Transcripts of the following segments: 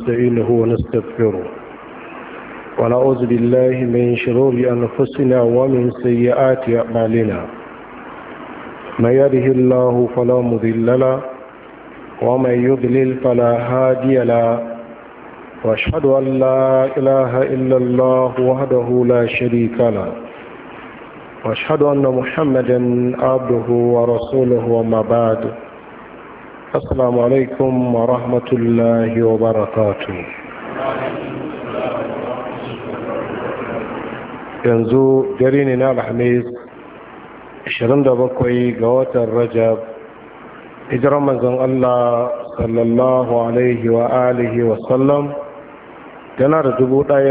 ونستعينه ونستغفره ونعوذ بالله من شرور أنفسنا ومن سيئات أعمالنا من يهده الله فلا مضل له ومن يضلل فلا هادي له وأشهد أن لا إله إلا الله وحده لا شريك له وأشهد أن محمدا عبده ورسوله وما بعد السلام عليكم ورحمة الله وبركاته. yanzu dare ne na alhamis 27 ga watan rajab hijirar manzon Allah sallallahu alaihi wa alihi wa sallam tana da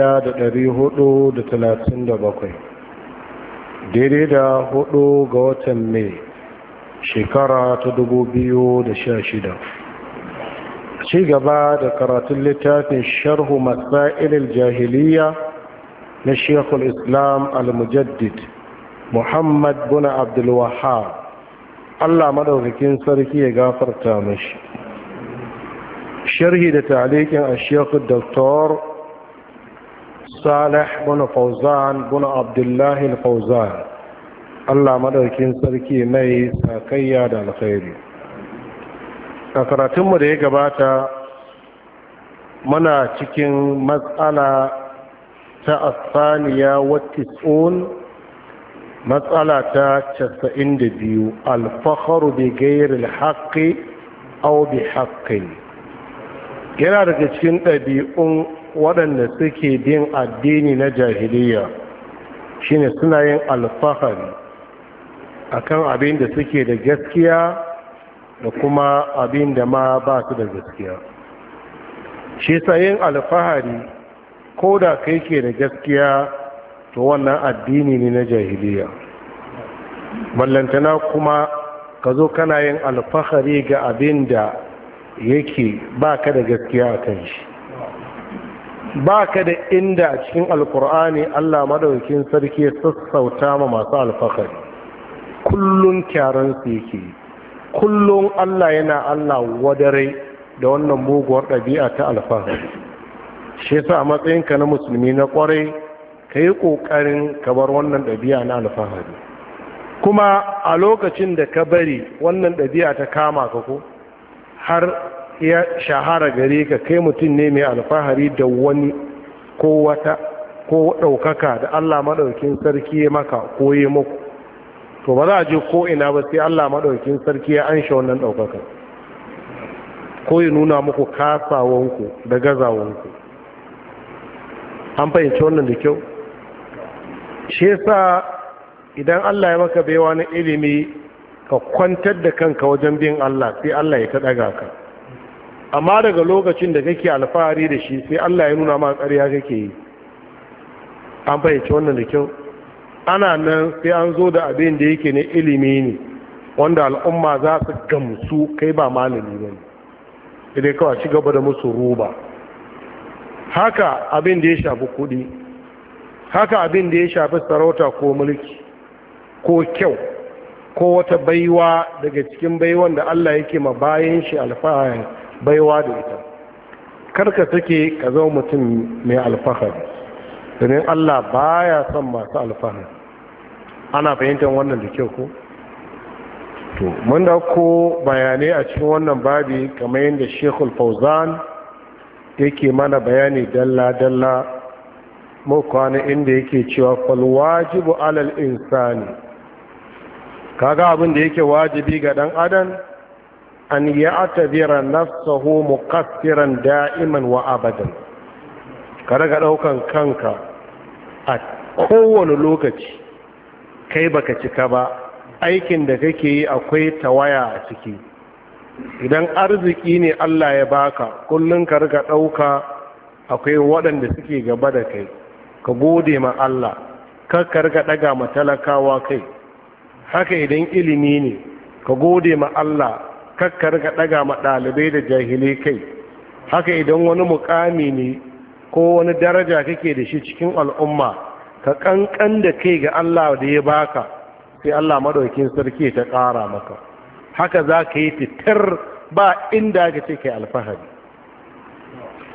1437 daidai da 4 ga watan mai shekara ta 2016. ci gaba da karatun littafin sharhu masailil jahiliya na shekul islam al-mujaddid muhammad bin abdulwahab Allah madaukakin sarki ya gafarta mashi. sharhi da ta'liqin al-shekul doktor salih bin fawzan bin abdullahi al-fawzan Allah madaukakin sarki mai sakayya da alkhairi. a karatunmu da ya gabata muna cikin matsala ta asaniya wattisun, matsala ta 92, alfaharu bi gairil haqqi aw bi haqqin. yana daga cikin ɗabi'un waɗanda suke bin addini na jahiliya shine suna yin alfahari akan abin da suke da gaskiya da kuma abin da ma ba su da gaskiya. shi sa yin alfahari ko da kai ke da gaskiya to wannan addini ne na jahiliya. ballantana kuma ka zo kana yin alfahari ga abin da yake ba ka da gaskiya a kan shi. ba ka da inda a cikin alkur'ani Allah madaukakin sarki ya sassauta ma masu alfahari. kullum kyaransu yake, kullum Allah yana Allah wadare da wannan muguwar ɗabi'a ta alfahari. shi yasa a matsayinka na musulmi na kwarai ka yi ƙoƙarin ka bar wannan ɗabi'a na alfahari. kuma a lokacin da ka bari wannan ɗabi'a ta kama ka ko har ya shahara gare ka kai mutum ne mai alfahari da wani ko wata ko ɗaukaka da Allah maɗaukin sarki ya maka ko ya muku, to ba za a je ko ina ba sai Allah maɗaukin sarki ya ansha wannan ɗaukaka ko ya nuna muku kasawanku da gazawanku. an fahimci wannan da kyau. shi yasa idan Allah ya maka baiwa na ilimi ka kwantar da kanka wajen bin Allah sai Allah ya ta daga ka. amma daga lokacin da kake alfahari da shi sai Allah ya nuna ma ƙarya kake yi. an fahimci wannan da kyau. ana nan sai an zo da abin da yake ne ilimi ne wanda al'umma za su gamsu kai ba malami ba ne, idan kawai ci gaba da musu roba. haka abin da ya shafi kudi, haka abin da ya shafi sarauta ko mulki ko kyau ko wata baiwa daga cikin baiwan da Allah yake ma bayan shi alfahari baiwa da ita. karka take ka zama mutum mai alfahari domin Allah baya son masu alfahari. ana fahimtar wannan da kyau ko? to mun dauko bayanai a cikin wannan babi kamar yadda Sheikhul Fawzan yake mana bayani dalla-dalla. mu kwana inda yake cewa fal wajibu alal insani, kaga abin da yake wajibi ga dan adam an ya'tabira nafsuhu muqassiran da'iman wa abadan. ka daga daukan kanka a kowane lokaci kai baka cika ba, aikin da kake yi akwai tawaya a ciki. idan arziki ne Allah ya baka kullun ka riga dauka akwai waɗanda suke gaba da kai, ka gode ma Allah, kar ka riga daga ma talakawa kai. haka idan ilimi ne ka gode ma Allah, kar ka riga daga ma dalibai da jahilai kai. haka idan wani mukami ne ko wani daraja kake da shi cikin al'umma, ka kankan da kai ga Allah da ya baka, sai Allah madaukakin sarki ta ƙara maka. haka za ka yi fitar ba inda ka ce kai alfahari.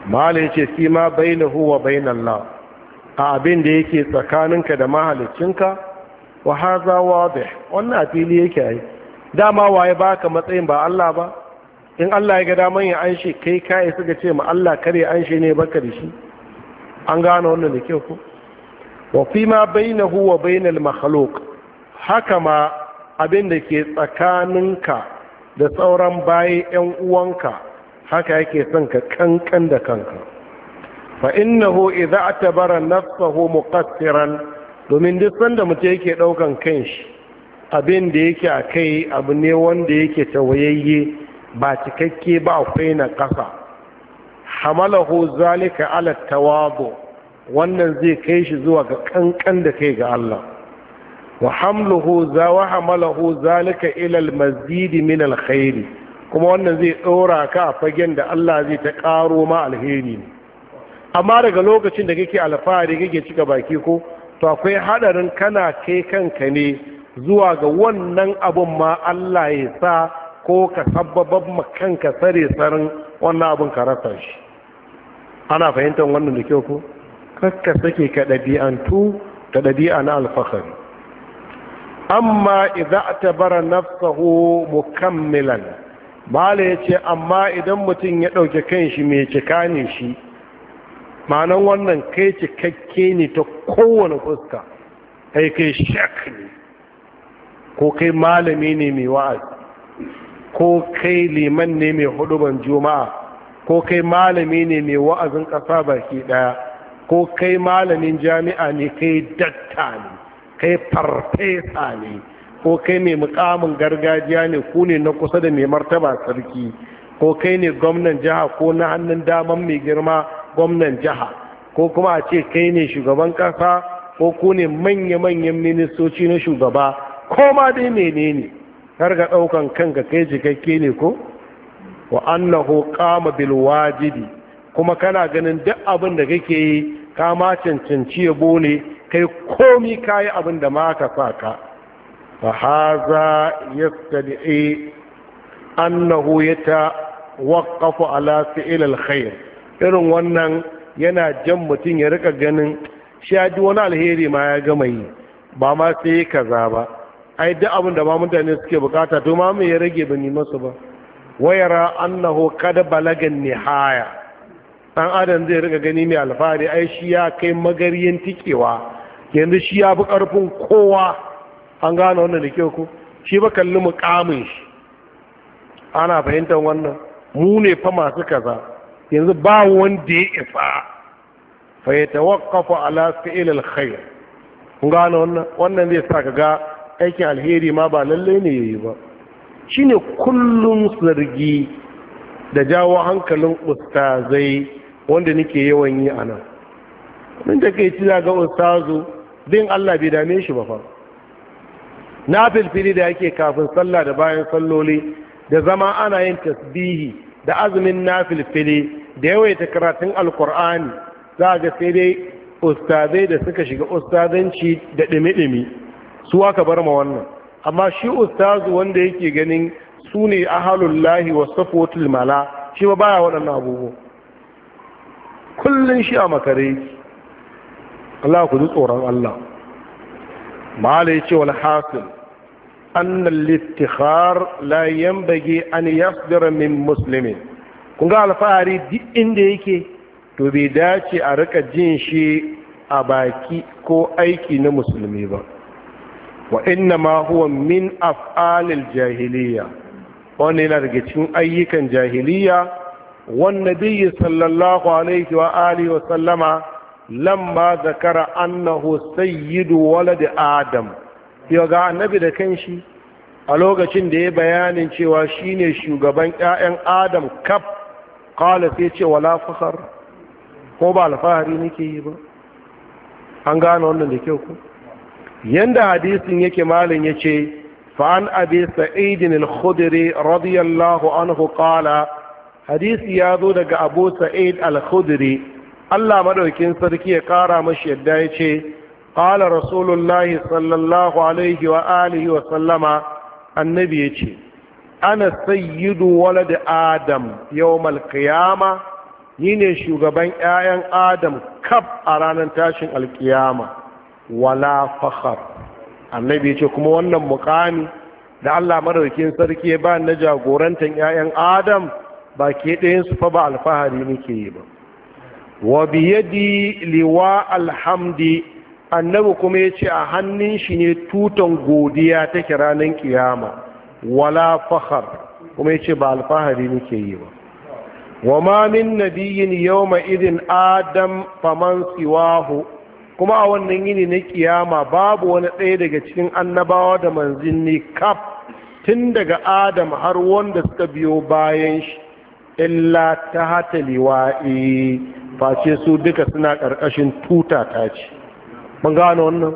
mala yace fi ma bainahu wa bainallah, a abin da yake tsakaninka da mahaliccinka, wa hadha wadih, wannan a fili yake ai. Dama waye baka matsayin ba Allah ba? In Allah ya ga daman ya anshe kai kai suka ce ma Allah kare anshe ne baka da shi. An gano wannan da kyau ko? Wa fi ma bainahu wa bainal makhluq, haka ma abin da ke tsakaninka da sauran bayi ƴan uwanka, haka yake son ka kankan da kanka. Fa innahu idza atabara nafsahu muqassiran, domin duk sanda mutum yake daukan kanshi abin da yake akai abu ne wanda yake tawayayye ba cikakke ba, akwai na kasa, hamalahu zalika ala tawadu, wannan zai kai shi zuwa ga kankan da kai ga Allah. wa hamalahu zalika ila al-mazid min al-khair, kuma wannan zai dora ka a fagen da Allah zai ta karo ma alheri ne. Amma daga lokacin da kake alfahari kake cika baki ko, to akwai hadarin kana kai kanka ne zuwa ga wannan abun ma Allah ya sa ko ka sabbaban makanka sare sarin wannan abun ka rasa shi. Ana fahimtar wannan da kyau ko? Kakka sake ka ɗabi'antu da ɗabi'a na alfahari. Amma idza atabara nafsahu mukammilan, mala yace amma idan mutum ya ɗauke kanshi mai cika ne shi, ma'anan wannan kai cikakke ne ta kowane fuska, kai shak ne, ko kai malami ne mai wa'azi, ko kai liman ne mai huduban juma'a, ko kai malami ne mai wa'azin ƙasa baki ɗaya, ko kai malamin jami'a ne, kai datta ne, kai farfesa ne, ko kai mai mukamin gargajiya ne, ku ne na kusa da mai martaba sarki, ko kai ne gwamnan jiha ko na hannun daman mai girma gwamnan jiha, ko kuma a ce kai ne shugaban kasa, ko ku ne manya-manyan ministoci na shugaba, ko ma dai menene, har ga daukan kanka kai jikakke ne ko? Wa annahu qama bil wajibi, kuma kana ganin duk abin da kake yi ka ma cancanci yabo ne, kai komi kayi abin da ma aka saka. fa haza yastadi annahu yatawaqqafu ala fi'l alkhair, irin wannan yana jan mutum ya rika ganin shi ya ji wani alheri ma ya gama yi, ba ma sai kaza ba, ai duk abin da ma mutane suke bukata to ma me ya rage ba ni masu ba. Wayara annahu kada balagan nihaya, dan adam zai rika gani mai alfahari, ai shi ya kai magariyin tikewa, yanzu shi ya fi karfin kowa. An gane wannan da kyau ko? Shi ba kalli mukamin shi. Ana fahimtar wannan, mu ne fa masu kaza, yanzu ba wanda ya isa, fa yatawaqqafu ala fi'l alkhair. Kun gane wannan zai sa ka ga aikin alheri ma ba lalle ne yayi ba. Shine kullum zargi da jawo hankalin ustazai wanda nake yawan yi anan. Mun da kai ci ga ustazu din Allah bai dame shi ba fa. Na filfili da yake kafin sallah da bayan salloli, da zama ana yin tasbihi da azumin na filfili da yawaita karatun alkur'ani, za ga sai dai ustazai da suka shiga ustazanci da ɗimi-ɗimi su aka bar ma wannan. Amma shi ustazu wanda yake ganin su ne ahalullahi wa safotul mala, shi ba baya waɗannan abubuwa, kullum shi a makare. Allah ku ji tsoron Allah. Mala ya ce wal hasil annal littikhar la yanbaghi an yasdira min muslimin. Kun ga alfahari duk inda yake to bai dace a rika jin shi a baki ko aiki na musulmi ba. Wa inna ma huwa min af'alil jahiliya, wannan yana daga cikin ayyukan jahiliya. Wan nabiyyi sallallahu alaihi wa alihi wa sallama lamma zakara annahu sayyidu walad adam, yau ga annabi da kanshi a lokacin da ya bayanin cewa shine shugaban ƴaƴan adam kaf, qala sai ce wala fakhar, ko ba alfahari nake yi ba. An gane wannan da kyau ko? Yanda hadisin yake malin yace fa an abi sa'id al-khudri radiyallahu anhu qala, hadisi ya zo daga abu sa'id al-khudri, Allah madaukin sarki ya kara mashi yadda ya ce, ƙala rasulullahi sallallahu alaihi wa alihi wa sallama, annabi ya ce, ana sayyidu walad adam yawmal qiyama, ni ne shugaban 'ya'yan adam kaf a ranar tashin alkiyama wala fakhar. Annabi ya ce kuma wannan mukami da Allah madaukakin sarki ya ba na jagorantar 'ya'yan adam ba ke ɗayan su fa ba alfahari nake yi ba. Wa biyadi liwa alhamdi, annabi kuma ya ce a hannun shi ne tutan godiya take ranar kiyama wala fakhar, kuma ya ce ba alfahari nake yi ba. Wa ma min nabiyyin yawma idin adam faman siwahu, kuma a wannan yini na kiyama babu wani ɗaya daga cikin annabawa da manzanni kaf tun daga adam har wanda suka biyo bayan shi illa ta hata liwa'i, face su duka suna ƙarƙashin tuta ta ce. Mun gano wannan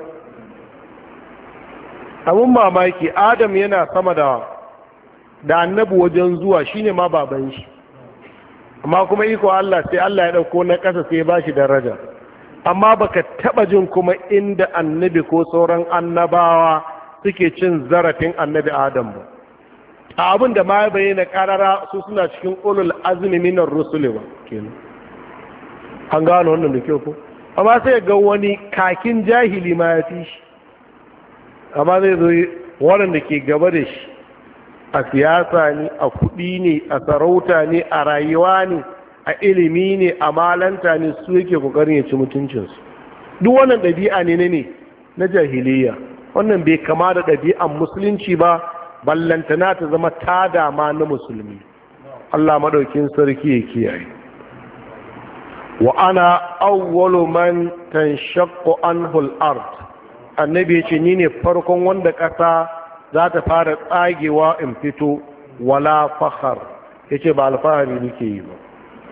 abun mamaki, adam yana sama da annabi wajen zuwa shine ma baban shi, amma kuma iko Allah sai Allah ya ɗauko na ƙasa sai ba shi daraja. Amma baka taɓa jin kuma inda annabi ko sauran annabawa suke cin zarafin annabi adam ba. A abin da ma ya bayyana ƙarara su suna cikin ulul azmi minar rusuli ba kenan. An gano wannan da kyau ko? Amma sai ga wani kakin jahili ma ya fi shi, amma zai zo waɗanda ke gaba da shi a siyasa ne, a kuɗi ne, a sarauta ne, a rayuwa ne, a ilimi ne, a malanta ne, su yake ƙoƙarin ya ci mutuncinsu. Duk wannan ɗabi'a ne na jahiliya. Wannan bai kama da ɗabi'an musulunci ba, ballantana ta zama tada ma na musulmi. Allah madaukin sarki ya kiyaye. Wa ana awwalu man tanshaqqu anhu al-ard, annabi ya ce ni ne farkon wanda ƙasa za ta fara tsagewa in fito wala fakhar, yace ba alfahari nake yi ba.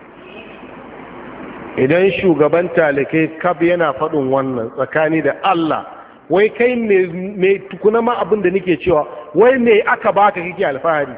Idan shugaban talikai kab yana faɗin wannan tsakani da Allah, wai kai me tukuna ma abin da nake cewa, wai me aka baka kike alfahari?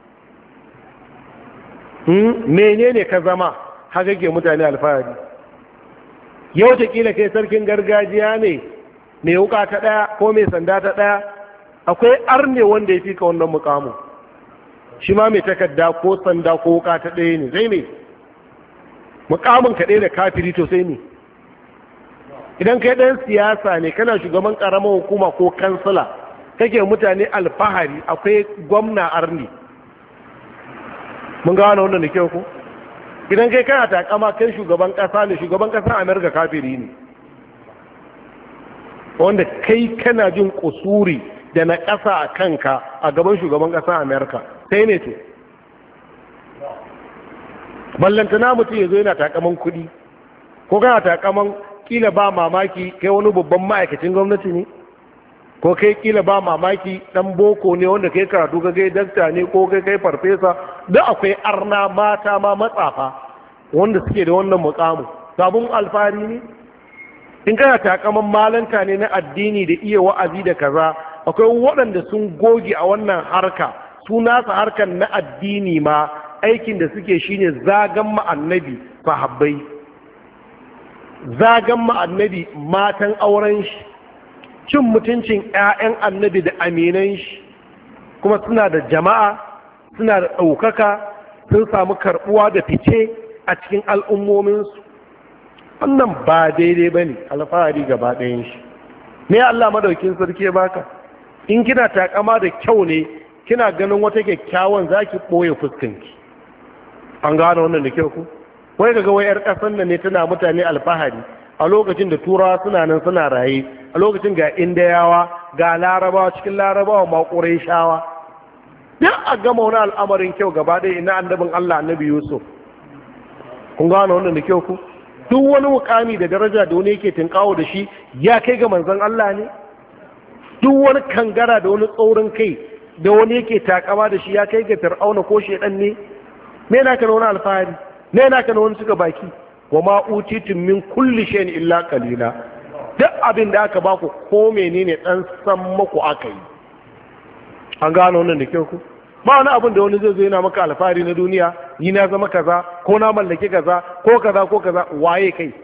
Menene ka zama haka ke mutane alfahari? Yau ta kila kai sarkin gargajiya ne mai wuka ta ɗaya ko mai sanda ta ɗaya, akwai arne wanda ya fi ka wannan mukamu, shi ma mai takarda ko sanda ko wuka ta ɗaya ne, zai ne mukamin ka ɗaya da kafiri to sai ne. Idan kai ɗan siyasa ne kana shugaban ƙaramar hukuma ko kansila kake mutane alfahari, akwai gwamna arne. Mun gano wannan da kyau ko? Idan kai kana takama kai shugaban ƙasa ne, shugaban ƙasar Amerika kafiri ne, wanda kai kana jin kusuri da na ƙasa a kanka a gaban shugaban ƙasar Amerika, sai ne to. Ballantana mutum ya zo yana takaman kuɗi, ko kana takaman kila ba mamaki kai wani babban ma'aikacin gwamnati ne, ko kai kila ba mamaki ɗan boko ne wanda kai karatu ka kai dakta ne, ko kai farfesa, duk akwai arna mata ma matsafa wanda suke da wannan mukamu. Sabon alfahari ne? In kana takaman malanta ne na addini da iya wa'azi da kaza, akwai waɗanda sun goge a wannan harka, su nasa harkar na addini ma aikin da suke shine zagan ma'annabi sahabbai, zagan ma'annabi matan auren shi, cin mutuncin 'ya'yan annabi da aminan shi, kuma suna da jama'a, suna da ɗaukaka, sun samu karɓuwa da fice a cikin al'ummominsu. Wannan ba daidai ba ne, alfahari gaba ɗayan shi. Me Allah madaukin sarki ya baka? In kina takama da kyau ne, kina ganin wata kyakkyawan za ki ɓoye fuskanki. An gano wannan da kyau ku? Wai daga wai 'yar ƙasar nan ne tana mutane alfahari a lokacin da turawa suna nan suna raye, a lokacin ga indiyawa ga larabawa, cikin larabawa ma ƙurayshawa. Duk a gama wani al'amarin kyau gaba ɗaya ina annabin Allah annabi Yusuf. Kun gano wannan da kyau ku? Duk wani mukami da daraja da wani yake tinkawo da shi ya kai ga manzon Allah ne? Duk wani kangara da wani tsaurin kai da wani yake takama da shi ya kai ga fir'auna ko shedan ne? Me yana kana wani alfahari? Me yana kana wani suka baki? Wa ma utitum min kulli shay'in illa qalila. Duk abin da aka baku ko menene dan san muku aka yi. An gano wannan da kyau ku? Ba wani abin da wani zai zo yana maka alfahari na duniya, ni na zama kaza ko na mallaki kaza ko kaza ko kaza, waye kai?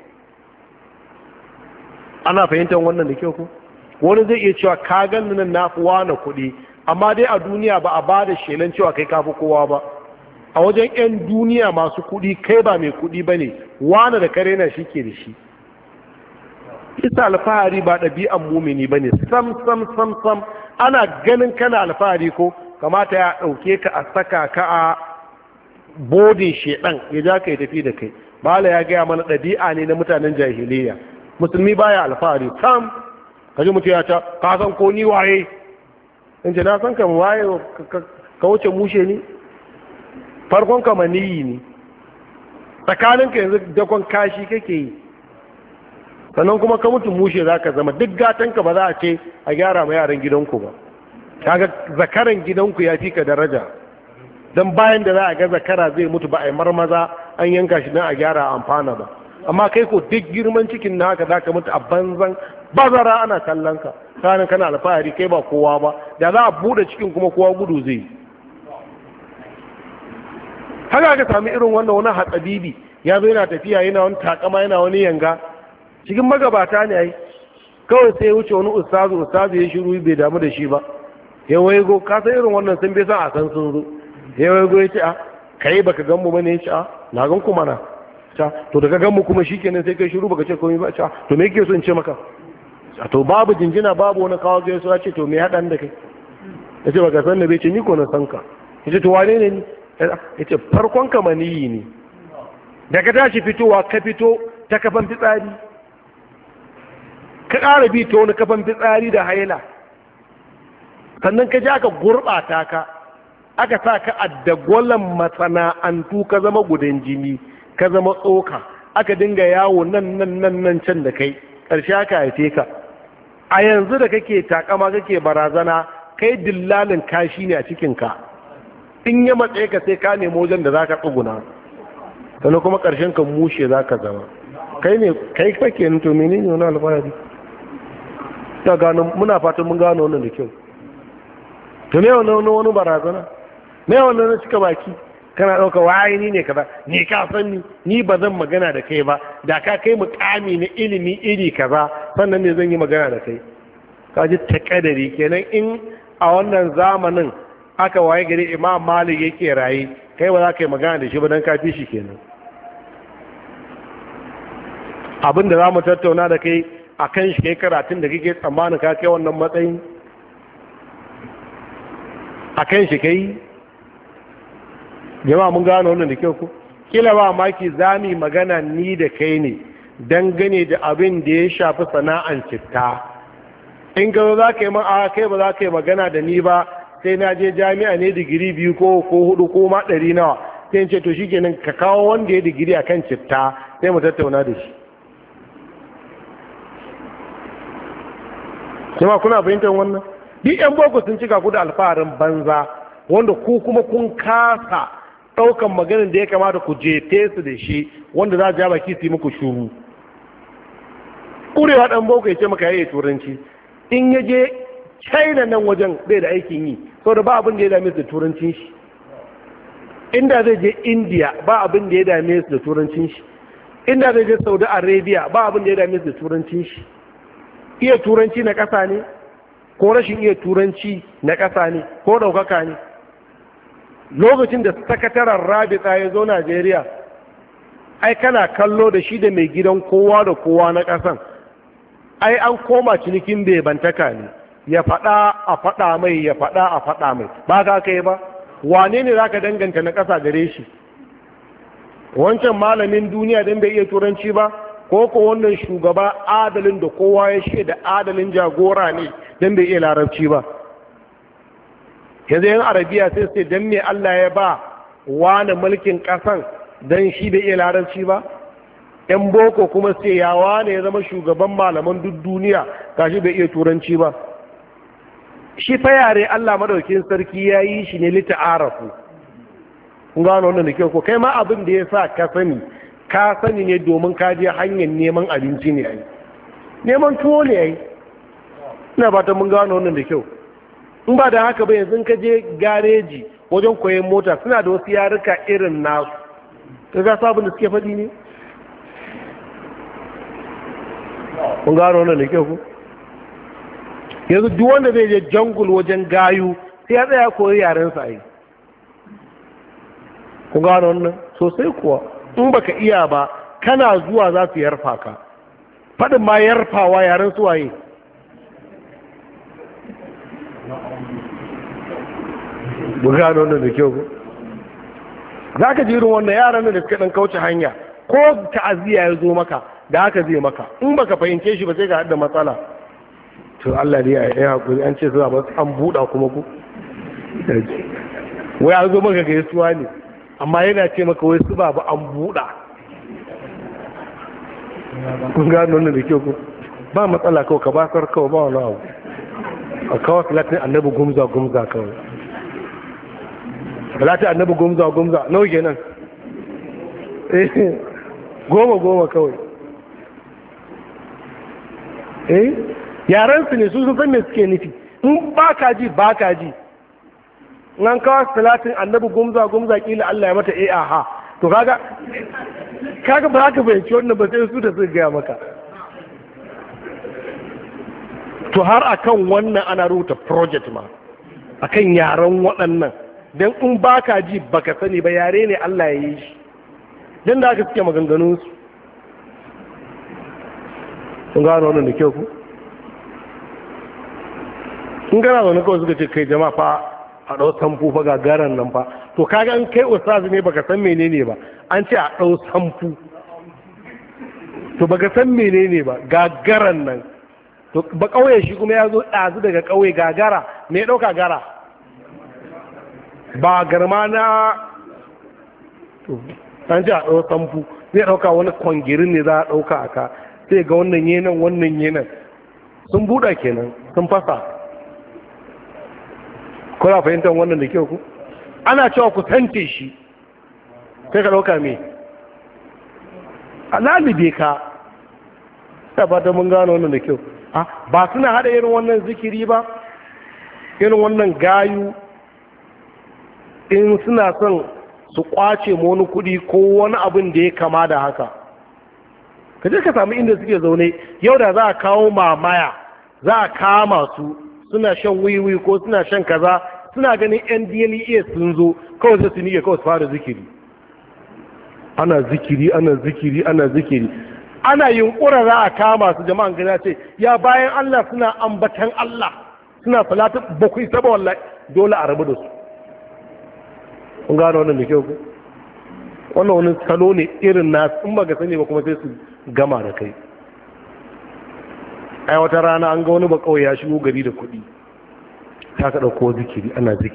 Ana fahimtar wannan da kyau ku? Wani zai iya cewa ka ganni nan na fi wani kuɗi, amma dai a duniya ba a ba da shelan cewa kai kafi kowa ba. a wajen 'yan duniya masu kuɗi kai ba mai kuɗi ba ne, wane da kare na shi ke da shi. Isa alfahari ba ɗabi'an mumini ba ne, sam sam sam sam. Ana ganin kana alfahari ko kamata ya ɗauke ka a saka ka a bodin shedan ya ja ka yi tafi da kai. Bala ya gaya mana ɗabi'a ne na mutanen jahiliya. Musulmi baya alfahari sam. Kaji mutum ya ta ka san ko ni waye, in ce na san kan waye ka wuce mushe ni, farkon ka maniyi ne, tsakaninka yanzu dakon kashi kake yi, sannan kuma ka mutu mushe za ka zama. Duk gatanka ba za a ce a gyara ma yaran gidanku ba, kaga zakaran gidanku ya fi ka daraja, don bayan da za a ga zakara zai mutu ba a yi marmaza an yanka shi don a gyara amfana ba. Amma kai ko duk girman cikin na haka za ka mutu a banzan bazara ana kallon ka, kanin kana alfahari kai ba kowa ba, da za a buɗe cikin kuma kowa gudu zai. Haka aka sami irin wannan wani hatsabibi ya zo yana tafiya yana wani takama yana wani yanga cikin magabata ne ai, kawai sai wuce wani ustazu ya shiru bai damu da shi ba, ya waigo ka san irin wannan sun bai san a san sun zo, ya waigo ya ce a kai baka gan mu bane, ya ce a na gan ku mana, ta to daga gan mu kuma shikenan sai kai shiru baka ce komai ba, ta to me yake so in ce maka, to babu jinjina babu wani kawo gaisuwa, ya ce to me haɗan da kai, ya ce baka san da bai ce ni ko na san ka, ya ce to wane ne ni, ya ce farkon ka maniyi ne, daga tashi fitowa ka fito ta kafan fitsari, ka ƙara bi ta wani kafan fitsari da haila, sannan ka ji aka gurɓata ka, aka sa ka addagwalan masana'antu, ka zama gudan jini, ka zama tsoka, aka dinga yawo nan can da kai, ƙarshe aka haife ka. A yanzu da kake takama kake barazana, kai dillalin kashi ne a cikinka, in ya matsaye ka sai ka nemo wajen da za ka tsuguna, sannan kuma ƙarshen ka mushe za ka zama. Kai kake to menene wani alfahari? Ta gano, muna fatan mun gano wannan da kyau. To ne wani barazana, ne wannan na cika baki, kana ɗauka waye ni ne kaza, ne ka san ni ba zan magana da kai ba, da ka kai mukami na ilimi iri kaza sannan ne zan yi magana da kai. Ka ji takadari kenan, in a wannan zamanin aka waye gari Imam Malik yake raye, kai ba za ka yi magana da shi ba don ka fi shi kenan. Abin da za mu tattauna da kai a kan shi kai karatun da kake tsammanin ka kai wannan matsayin, a kan shi kai jama'a mun gano wannan da kyau ku. Kila ba maki za mu magana ni da kai ne dangane da abin da ya shafi sana'an citta. In ga za ka yi a kai ba za ka yi magana da ni ba sai na je jami'a ne digiri 2 ko 4 ko ma 100 nawa, sai in ce to shikenan ka kawo wanda ya digiri akan citta sai mu tattauna da shi. Jama'a kuna fahimtar wannan? Duk yan boko sun cika ku da alfaharin banza, wanda ku kuma kun kasa ɗaukan maganin da ya kamata ku jefe su da shi, wanda za a ja baki su yi muku shuru. Ƙurewa ɗan boko ya ce maka yayi turanci, in ya je China nan wajen bai da aikin yi, saboda ba abin da ya dame su da turancin shi. Inda zai je India ba abin da ya dame su da turancin shi. Inda zai je Saudi Arabia ba abin da ya dame su da turancin shi. Iya turanci na ƙasa ne, ko rashin iya turanci na ƙasa ne, ko ɗaukaka ne. Lokacin da sakataren Rabita ya zo Najeriya, ai kana kallo da shi da mai gidan kowa da kowa na ƙasan, ai an koma cinikin bebantaka ne, ya faɗa a faɗa mai, ya faɗa a faɗa mai, ba ka kai ba. Wane ne za ka danganta na ƙasa gare shi? Wancan malamin duniya don bai iya turanci ba, ko ko wannan shugaba adalin da kowa ya shaida adalin jagora ne don bai iya larabci ba. Yanzu yan Arabiya sai don me Allah ya ba wani mulkin ƙasan don shi bai iya larabci ba? Yan boko kuma sai ya wane ya zama shugaban malaman duk duniya gashi bai iya turanci ba. Shi fa yare Allah madaukin sarki ya yi shi ne lita'arafu. Kun gano wannan da kyau ko kai ma abin da ya sa ka sani ne domin ka je hanyar neman abinci ne ai, neman tuwo ne ai. Ina ba ta mun gano wannan da kyau. In ba da haka ba yanzu ka je gareji wajen koyon mota suna da wasu yaruka irin nasu, ka ga sabon da suke faɗi ne. Kun gano wannan da kyau ko yanzu duk wanda zai je jangul wajen gayu sai ya tsaya koyi yaren sa ai. ku gano wannan sosai kuwa. In baka iya ba kana zuwa za su yarfa ka. Faɗin ma yarfawa yaren suwaye. ku gano wannan da kyau. Za ka ji irin wannan yaran da suka ɗan kauce hanya ko ta'aziyya ya zo maka da haka zai maka, in baka fahimce shi ba sai ka haɗa matsala. To Allah dai ya yi haƙuri, an ce suna ba an buɗa kuma ku wai an zo maka gaisuwa ne amma yana ce maka wai su ba an buɗa. kun gano wannan da kyau ku ba matsala kawai ka basar kawai ba wani abu a kawai filatin annabi gumza kawai filatin annabi gumza nawa kenan goma kawai yaran su ne su san me suke nufi. In baka ji nan kawo salatin annabi gumza kila Allah ya mata aha to kaga ba ka bayanci wannan ba sai su da su gaya maka. To har akan wannan ana rubuta project ma akan yaran waɗannan, dan in baka ji baka sani ba yare ne Allah ya yi shi, dan da aka suke maganganun su. kun gano wannan da kyau ku in gana zaune kawai suka ce kai jama'a fa a ɗau samfu fa gagaran nan fa, to kaga an kai ustazi ne baka san menene ba, an ce a ɗau samfu to baka san menene ba gagaran nan, to ba ƙauye shi kuma ya zo ɗazu daga ƙauye gagara me ɗauka gara ba garma na, to an ce a ɗau samfu zai ɗauka wani kwangirin ne za a ɗauka a ka, sai ga wannan yenan sun buɗa kenan sun fasa. kuna fahimtar wannan da kyau ku ana cewa ku tante shi sai ka ɗauka me a lalibe ka ta fata mun gano wannan da kyau. Ba suna haɗa irin wannan zikiri ba, irin wannan gayu in suna son su kwace wani kuɗi ko wani abin da ya kama da haka. Ka je ka samu inda suke zaune yau da za a kawo mamaya za a kama su suna shan wiwi ko suna shan kaza, suna ganin yan DLEA sun zo kawai sai su nike kawai su fara zikiri, ana zikiri ana yunkura za a kama su. Jama'an gana ce ya bayan Allah suna ambatan Allah suna salatu bakwai saba wallahi dole a rabu da su. kun gano wannan da kyau ku wannan wani salo ne irin na in ba ga sani ba kuma sai su gama da kai. ai wata rana an ga wani ba kawai ya shigo gari da kuɗi, ta ka ɗauko zikiri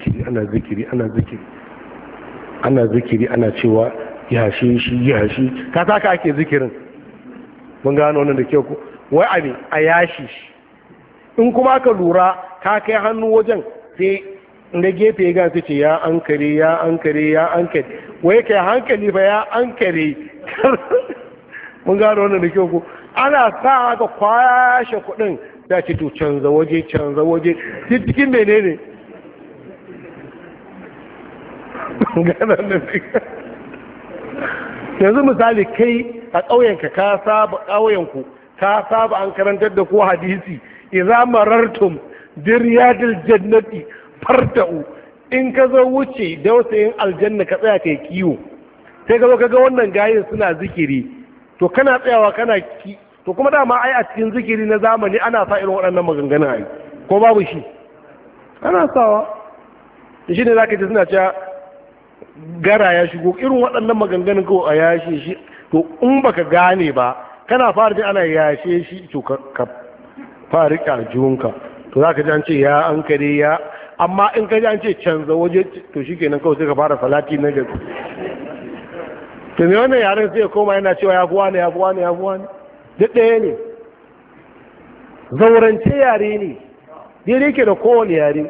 ana zikiri ana cewa yashi ka saka ake zikirin. mun gano wannan da kyau ku wai abi a yashi shi, in kuma ka lura ka kai hannu wajen sai da gefe ga su ce ya ankare wai kai hankali fa ya ankare. mun gano wannan da kyau ku ana sa aka kwashe kudin da ce to canza waje cikin menene yanzu misali kai a ƙauyenka ka saba an karantar da ko hadisi idza marartum biryadil jannati farta'u, in ka zo wuce dausayin aljanna ka tsaya kai kiwo, sai ka zo ka ga wannan gayin suna zikiri, to kana tsayawa kana to kuma dama ai a cikin zikiri na zamani ana sa irin waɗannan maganganun ai ko babu shi ana sawa da shi ne za ka ji suna cewa gara ya shigo irin waɗannan maganganun ko a yashe shi, to in baka gane ba kana fara jin ana yashe shi to ka fara riƙe aljihunka, to za ka ji an ce ya an kare ya, amma in ka ji an ce canza waje to shi kenan kawai sai ka fara falati na gaske. to me wannan yaren sai ya koma yana cewa ya buwa ne duk ɗaya ne, zaurance yare ne daidai ke da kowane yare.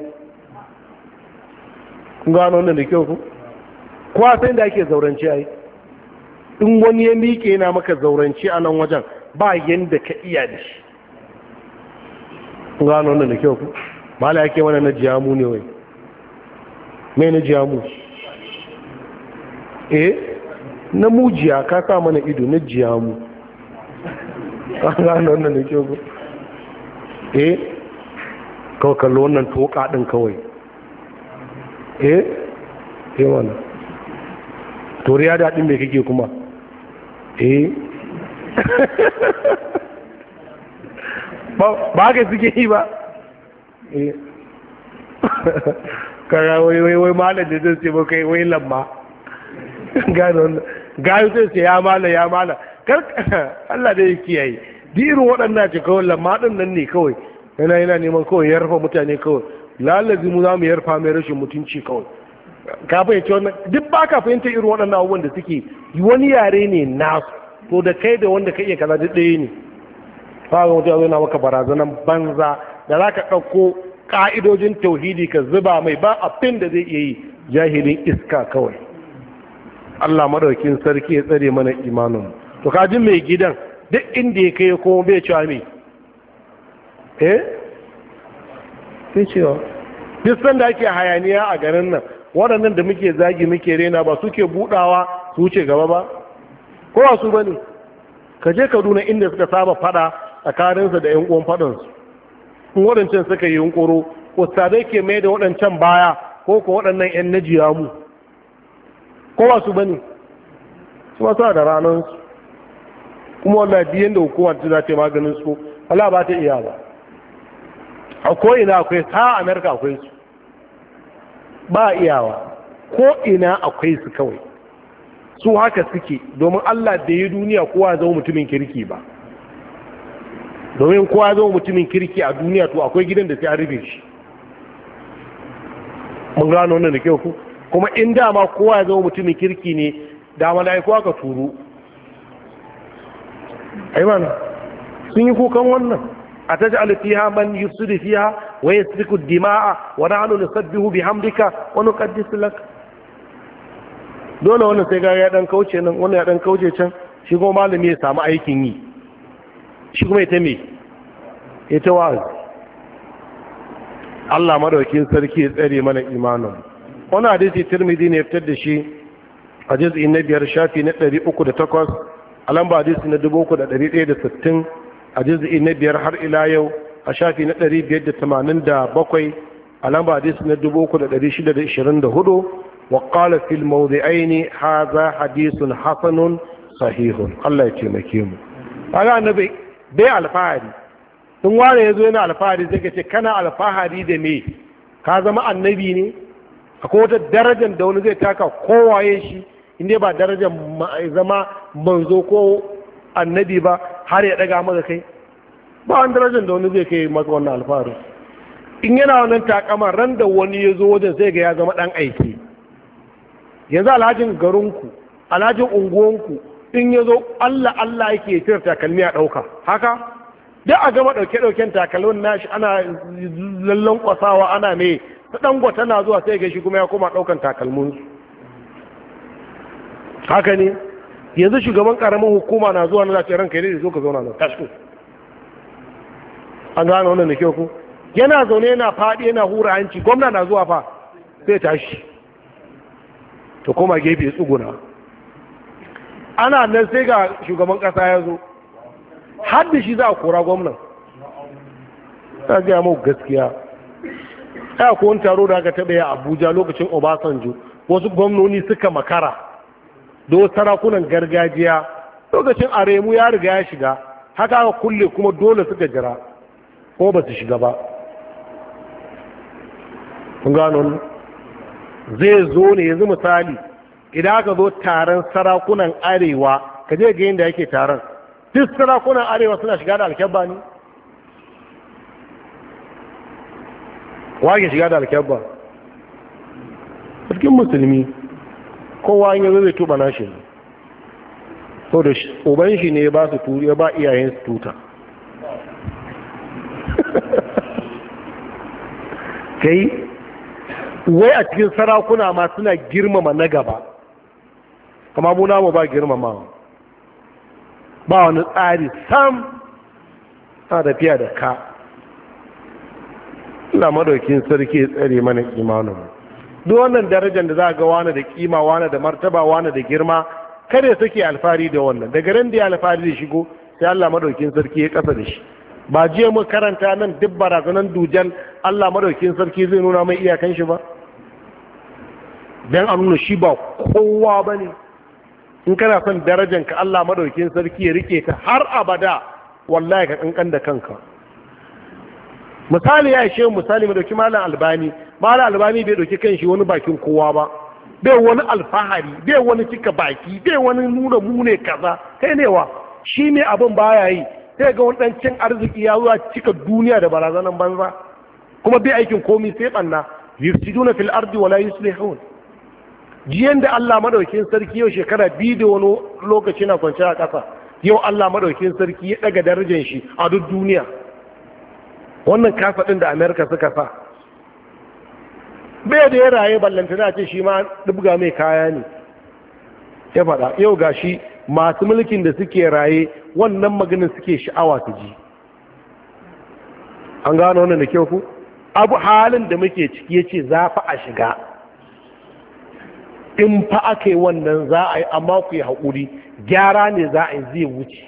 kun gano wannan da kyau ku kowa sai da ake zaurance ai, in wani ya miƙe yana maka zaurance a nan wajen ba yanda ka iya da shi. kun gano wannan da kyau ku mala yake mana na jiyamu ne wai mai na jiyamu na mujiya ka sa mana ido na jiyamu. an gano wannan da kyau ku kawai kallo wannan toka ɗin kawai mana to riya daɗin mai kake kuma ba ka suke yi ba kara wai malar da zai ce ba kai wai lamma gano zai ce ya mala Allah da ya kiyaye dirin waɗannan ce kawai lamma ɗin nan ne kawai yana neman kawai ya rufa mutane kawai lalazi mu za mu yarfa mai rashin mutunci kawai ka fahimci wannan duk ba ka fahimta irin waɗannan abubuwan da suke wani yare ne nasu to da kai da wanda ka iya kaza duk ɗaya ne fara mutum yana maka barazanan banza da za ka ɗauko ƙa'idojin tauhidi ka zuba mai ba abin da zai iya yi jahilin iska kawai Allah madaukin sarki ya tsare mana imanin to kajin mai gidan duk inda ya kai kuma bai cewa me sai cewa duk sanda ake hayaniya a garin nan waɗannan da muke zagi muke rena ba suke buɗawa su wuce gaba ba ko ba su bane ka je Kaduna inda suka saba fada tsakaninsa da ƴan uwan fadansu in waɗancan suka yi yunkuro ustadai ke mai da waɗancan baya ko waɗannan ƴan najiya mu ko ba su bane su wasu da ranansu kuma wallahi biyan da hukumar ta za ta yi maganin su Allah ba ta iya ba a ko'ina akwai ta Amerika akwai su ba iyawa ko'ina akwai su kawai su haka suke domin Allah da ya duniya kowa zama mutumin kirki ba domin kowa zama mutumin kirki a duniya to akwai gidan da sai an rufe shi mun gano wannan da kyau ku kuma in dama kowa ya zama mutumin kirki ne da mala'iku aka turo aiman sun yi kukan wannan a ta ja'ala fiha man yufsidu fiha wa yasfiku dima'a wa nahnu nusabbihu bihamdika wa nuqaddisu lak dole wannan sai ga ya dan kauce nan wannan ya dan kauce can shi kuma malami ya samu aikin yi shi kuma ita me ita wa'azi Allah madaukakin sarki ya tsare mana imanin wannan hadisi Tirmidhi ne ya fitar da shi a juz'i na 5 shafi na 308 a lamba hadisi na 3160 a juz'i na 5 har ila yau a shafi na 587 a lamba hadisi na 3624 wa qala fil mawdi'aini hadha hadithun hasanun sahihun Allah ya taimake mu kaga annabi bai alfahari in wani yazo yana alfahari sai kace kana alfahari da me ka zama annabi ne akwai wata darajar da wani zai taka kowaye shi inda ba darajar zama manzo ko annabi ba har ya daga maka kai ba wani darajar da wani zai kai maka wannan alfahari in yana wannan takamar ran da wani ya zo wajen sai ga ya zama dan aiki yanzu alhajin garinku alhajin unguwanku in ya zo Allah yake cire takalmi a ɗauka haka duk a gama ɗauke-ɗauken takalmin nashi ana lallon kwasawa ana mai ta ɗangwata na zuwa sai ga shi kuma ya koma ɗaukan takalminsu haka ne yanzu shugaban ƙaramin hukuma na zuwa na zace ranka ne da zo ka zauna nan tashi an gano wannan da kyau ku yana zaune yana faɗi yana hura hanci gwamna na zuwa fa sai tashi ta koma gefe tsuguna ana nan sai ga shugaban ƙasa ya zo har da shi za a kora gwamnan ta gaya mau gaskiya ya ko wani taro da aka taɓa ya abuja lokacin obasanjo wasu gwamnoni suka makara da wasu sarakunan gargajiya lokacin aremu ya riga ya shiga haka aka kulle kuma dole suka jira ko ba su shiga ba gano zai zo ne yanzu misali idan aka zo taron sarakunan arewa ka je ga yadda yake taron duk sarakunan arewa suna shiga da alkyabba ne wage shiga da alkyabba sarkin musulmi kowa yanzu zai tuba nashi ne so da uban shi ne ba su turi ya ba iyayen su tuta kai wai a cikin sarakuna ma suna girmama na gaba kama muna mu ba girmama ba wani tsari sam na tafiya da ka Allah madaukin sarki ya tsare mana imanin duk wannan darajar da za ga wani da kima wani da martaba wani da girma kada ya sake alfari da wannan daga ran da ya alfari da shigo sai Allah madaukin sarki ya kasa da shi ba jiya mu karanta nan duk barazanan dujal Allah madaukin sarki zai nuna mai iyakan shi ba dan an nuna shi ba kowa bane in kana son darajanka Allah madaukin sarki ya rike ta har abada wallahi ka kankan da kanka. Misali ya ishe misali mu dauki malam albani bai dauki kanshi wani bakin kowa ba, bai wani alfahari, bai wani cika baki, bai wani nuna mune kaza, kai ne wa shi ne abin baya yi, sai ga wani dan cin arziki ya zuwa cika duniya da barazanan banza, kuma bai aikin komai sai banna, yufsiduna fil ardi wala yuslihun. Jiyan da Allah madaukin sarki yau shekara 2 da wani lokaci na kwance a ƙasa, yau Allah madaukin sarki ya daga darajar shi a duk duniya. Wannan kasa din da America suka sa bai da ya raye ballantana ce shi ma dubga mai kaya ne ya faɗa. Yau gashi masu mulkin da suke raye wannan maganin suke sha'awa su ji. An gano wannan da kyau ku? Abu halin da muke ciki yace za fa a shiga, in fa aka yi wannan za a yi, amma ku yi haƙuri, gyara ne za a yi, zai wuce.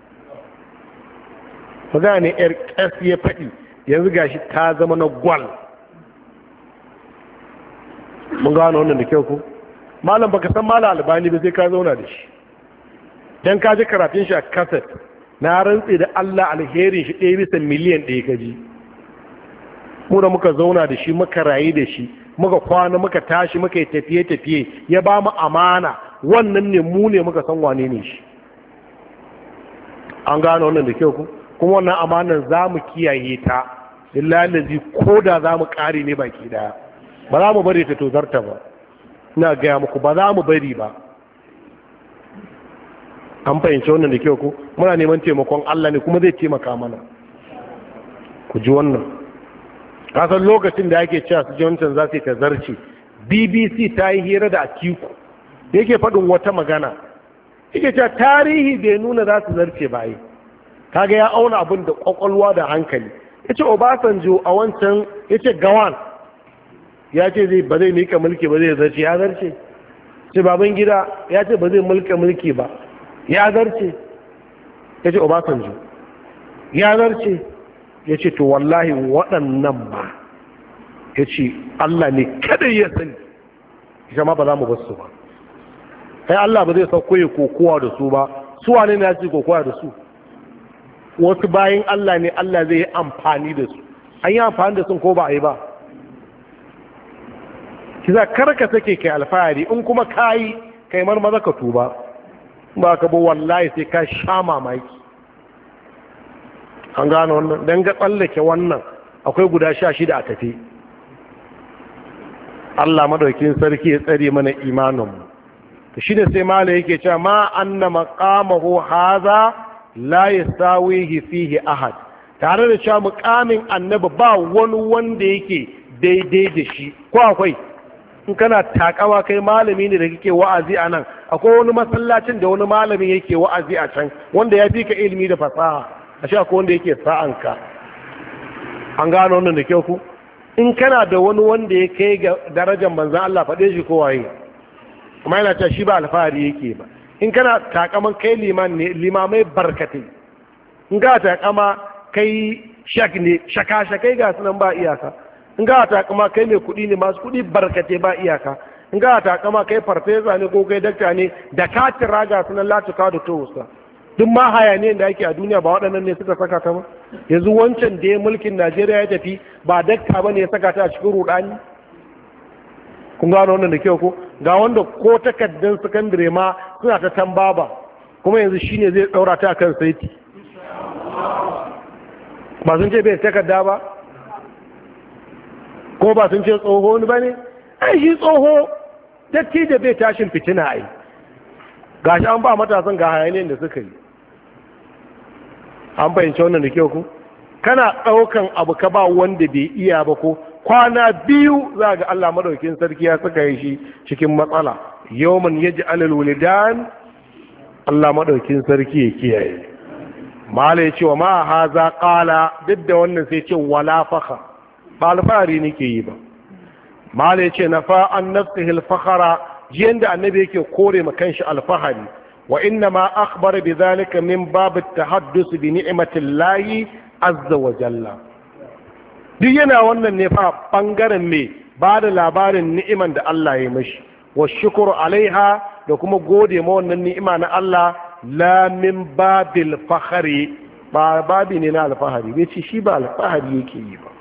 Magana ne yar ƙas ya faɗi, yanzu gashi ta zama na gwal. Mun gano wannan da kyau ku? Malam baka san malam albani ba sai ka zauna da shi, dan ka ji karatun shi a kaset, na rantse da Allah alherin shi 1 miliyan 1 ka ji. Mu da muka zauna da shi, muka rayu da shi, muka kwana, muka tashi, muka yi tafiye-tafiye, ya ba mu amana, wannan ne mu ne muka san wane ne shi. An gano wannan da kyau ku? Kuma wannan amanan za mu kiyaye ta, lillahi ko da za mu ƙare ne baki daya, ba za mu bari ta tozarta ba. Ina gaya muku ba za mu bari ba. An fahimci wannan da kyau ku? Muna neman taimakon Allah ne kuma zai taimaka mana. Ku ji wannan. Kasan lokacin da ake cewa su Johnson za su yi ta zarce, BBC ta yi hira da Atiku yake faɗin wata magana, yake cewa tarihi bai nuna za su zarce ba yi. Kaga ya auna abin da kwakwalwa da hankali. Ya ce Obasanjo a wancan, ya ce Gawan ya ce ba zai mika mulki ba, zai zarce, ya zarce. Ce baban gida ya ce ba zai mulki ba, ya zarce. Ya ce Obasanjo ya zarce. Ya ce to wallahi waɗannan ba, ya ce Allah ne kadai ya sani, ita ma ba za mu basu ba. Sai Allah ba zai sauko ya kokowa da su ba, su wane ne ya ce kokowa da su? Wasu bayan Allah ne Allah zai yi amfani da su. An yi amfani da sun ko ba a yi ba? Kiza karka sake kai alfahari, in kuma kayi kai marmaza ka tuba, ba ka bo wallahi sai ka sha mamaki. An gano wannan, don ga tsallake wannan akwai guda 16 a tafi. Allah madaukin sarki ya tsare mana imaninmu. Shi ne sai mala yake cewa ma anna maqamahu haza la yasawihi fihi ahad, tare da cewa muqamin annabi ba wani wanda yake daidai da shi, ko akwai? In kana takama kai malami ne da kake wa'azi a nan, akwai wani masallacin da wani malami yake wa'azi a can wanda ya fi ka ilimi da fasaha, a sha ko wanda yake sa'anka. An gano wannan da kyau ku? In kana da wani wanda ya kai ga darajar manzan Allah, faɗe shi ko waye, kuma yana cewa shi ba alfahari yake ba. In kana takaman kai liman ne, limamai barkatai. In ka takama kai shak ne, shaka-shakai ga sunan ba iyaka. In ka takama kai mai kuɗi ne, masu kuɗi barkatai ba iyaka. In ka takama kai farfesa ne ko kai dakta ne, da katin raga sunan latuka da tosa. Duk ma hayaniyar da ake a duniya ba waɗannan ne suka saka ta ba. Yanzu wancan da ya mulkin Najeriya ya tafi ba dakta ba ne ya saka ta a cikin rudani. Kun gano wannan da kyau ko? Ga wanda ko takardar sakandare ma suna ta tambaba, kuma yanzu shine zai ɗaura ta kan saiti. Ba sun ce bai takarda ba? Ko ba sun ce tsoho ne ba ne? Ai shi tsoho datti da bai tashin fitina ai. Gashi an ba matasan ga hayaniyar da suka yi. An fahimci wannan da kyau ku? Kana ɗaukan abu ka ba wanda bai iya ba ko kwana 2 za ga Allah madaukin sarki ya saka shi cikin matsala. Yawman yaj'alul wulidan, Allah madaukin sarki ya kiyaye. Mala ya ce wa ma haza qala, duk da wannan sai ce wala fakha, ba alfahari nake yi ba. Mala ya ce nafa an nafsihi al-fakhara, jiyan da annabi yake kore ma kanshi alfahari, wa inna ma akhbara bi zalika min bab at-tahaddus bi ni'matillahi azza wa jalla. Duk yana wannan ne fa bangaren me ba da labarin ni'iman da Allah ya mashi, wa shukru alaiha, da kuma gode ma wannan ni'ima na Allah la min babil fakhari, ba babi ne na alfahari, bai ce shi ba alfahari yake yi ba.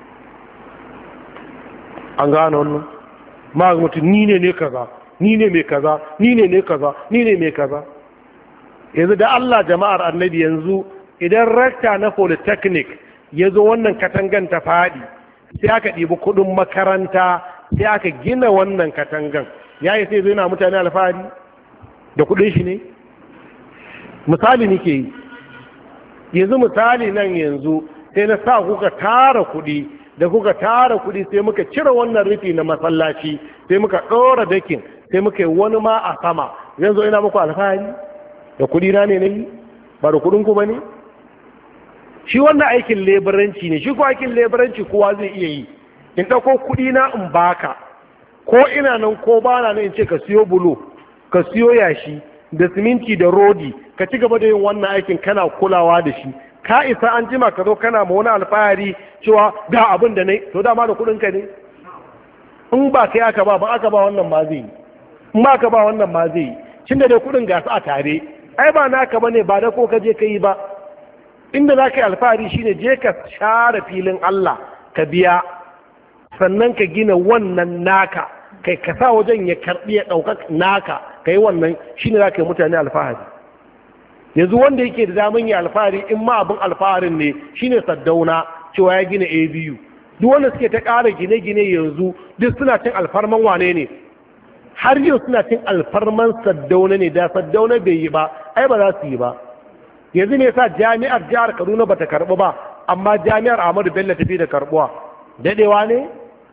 an gano wannan ma mutum ni ne kaza, ni ne mai kaza, ni ne kaza, ni ne mai kaza. yanzu da Allah jama'ar annabi, yanzu idan rakta na polytechnic ya zo wannan katangan ta faɗi, sai aka ɗibi kuɗin makaranta sai aka gina wannan katangan, ya yi sai zai na mutane alfahari da kuɗin shi ne? misali nike yi yanzu, misali nan yanzu sai na sa kuka tara kuɗi, da kuka tara kuɗi sai muka cire wannan rufi na masallaci, sai muka ɗora dakin, sai muka yi wani ma a sama, yanzu ina muku alfahari da kuɗi na ne na yi ba da kuɗin ku ba ne? shi wannan aikin leburanci ne, shi ko aikin leburanci kowa zai iya yi. in ɗauko kuɗi na in baka, ko ina nan ko ba na nan in ce ka siyo bulo, ka siyo yashi da siminti da rodi, ka ci gaba da yin wannan aikin kana kulawa da shi, ka isa an jima ka zo kana ma wani alfahari cewa ga abin da ne, to dama da kuɗinka ne. in ba kai aka ba aka ba wannan ma zai yi, in ba ka ba wannan ma zai yi, cin da dai kuɗin ga su a tare, ai ba naka bane, ba da ko ka je ka yi ba. inda za ka yi alfahari shine je ka share filin Allah ka biya, sannan ka gina wannan naka, kai ka sa wajen ya karɓi ya ɗaukar naka, ka yi wannan shine za ka yi mutane alfahari. yanzu wanda yake da daman yi alfahari in ma abin alfaharin ne shine Saddauna, cewa ya gina ABU. duk wanda suke ta ƙara gine-gine yanzu duk suna cin alfarman wane ne? har yau suna cin alfarman Saddauna ne, da Saddauna bai yi ba ai ba za su yi ba. yanzu ne sa jami'ar jihar Kaduna bata karɓi ba, amma jami'ar Ahmadu Bello tafi da karɓuwa? dadewa ne?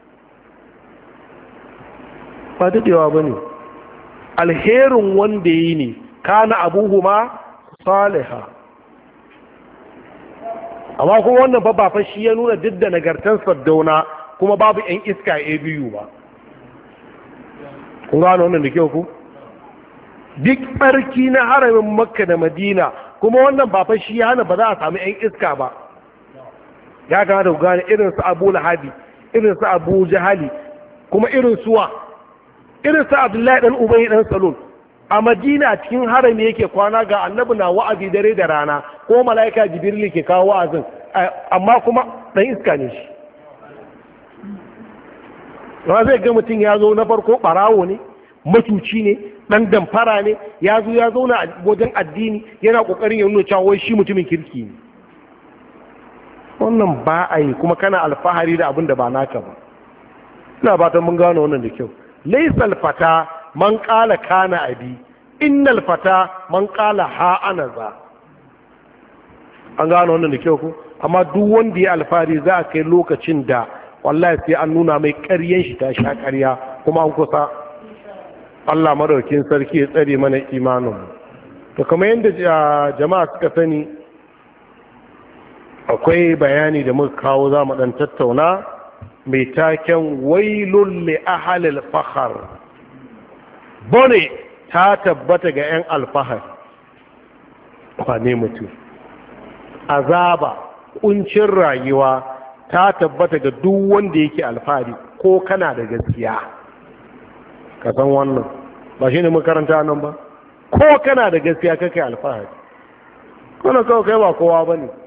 ba dadewa ba ne. alherin wanda yi ne, kana abuhuma saliha. amma kuma wannan ba fa shi ya nuna duk da nagartar Saddauna kuma babu yan iska ABU ba. kun gano wannan da kyau ku? duk barki na haramin Makka da Madina kuma wannan ba fa shi ya hana ba za a samu yan iska ba. ya gane ku gane irin su Abu Lahabi, irin su Abu Jahali, kuma irin suwa irin su Abdullahi dan Ubay dan Salul. a Madina cikin harami yake kwana, ga annabi na wa'azi dare da rana, ko mala'ika Jibril ke kawo wa'azin, amma kuma dan iska ne shi. ba zai ga mutum ya zo na farko barawo ne, matuci ne, dan damfara ne, ya zo ya zauna a wajen addini yana kokarin ya nuna cewa wai shi mutumin kirki ne. wannan ba a yi, kuma kana alfahari da abin da ba naka ba. ina fatan mun gano wannan da kyau. laysal fata man qala kana abi, innal fata man qala ha ana za. an gano wannan da kyau ko? amma duk wanda ya alfahari za a kai lokacin da wallahi sai an nuna mai ƙaryen shi ta sha ƙarya, kuma an kusa. Allah madaukin sarki ya tsare mana imanin. to kamar yadda jama'a suka sani, akwai bayani da muka kawo za mu dan tattauna mai taken wailul li ahlil fakhar. bone ta tabbata ga 'yan alfahar. wane mutum? azaba, kuncin rayuwa ta tabbata ga duk wanda yake alfahari, ko kana da gaskiya ka san wannan. ba shi ne makaranta nan ba? ko kana da gaskiya kake alfahari, kuna kawai kai ba kowa ba ne.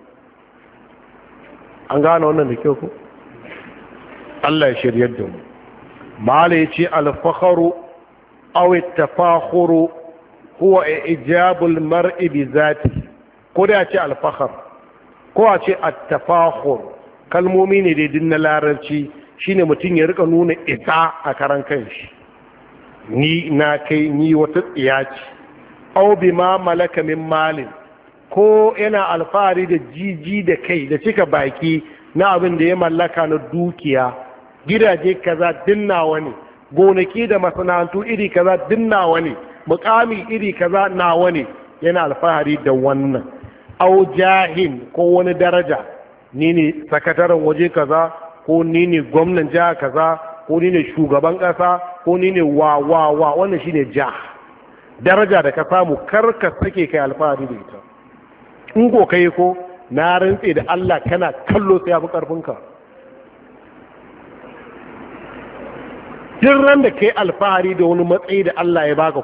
an gane wannan da kyau ko? Allah ya shiryar da mu. mala ya ce alfaharu aw tafakhuru huwa ijabul mar'i bi zati. ko da ya ce alfahar ko a ce at-tafakhur, kalmomi ne dai na larabci, shine mutum ya rika nuna isa a karan kanshi, ni na kai, ni wata tsiya ce. aw bima malaka min malin, ko yana alfahari da jiji da kai da cika baki na abin da ya mallaka na dukiya. gidaje kaza dinnawa ne, gonaki da masana'antu iri kaza dinnawa ne, mukami iri kaza nawa ne, yana alfahari da wannan. au jahin, ko wani daraja, ni ne sakataren waje kaza, ko ni ne gwamnan jiha kaza, ko ni ne shugaban kasa, ko ni ne wa wannan shine jah. daraja da ka samu karka sake kai alfahari da ita. in ko kai ko na rantse da Allah kana kallo sai ya fi karfinka. duk ran da kai alfahari da wani matsayi da Allah ya baka ko,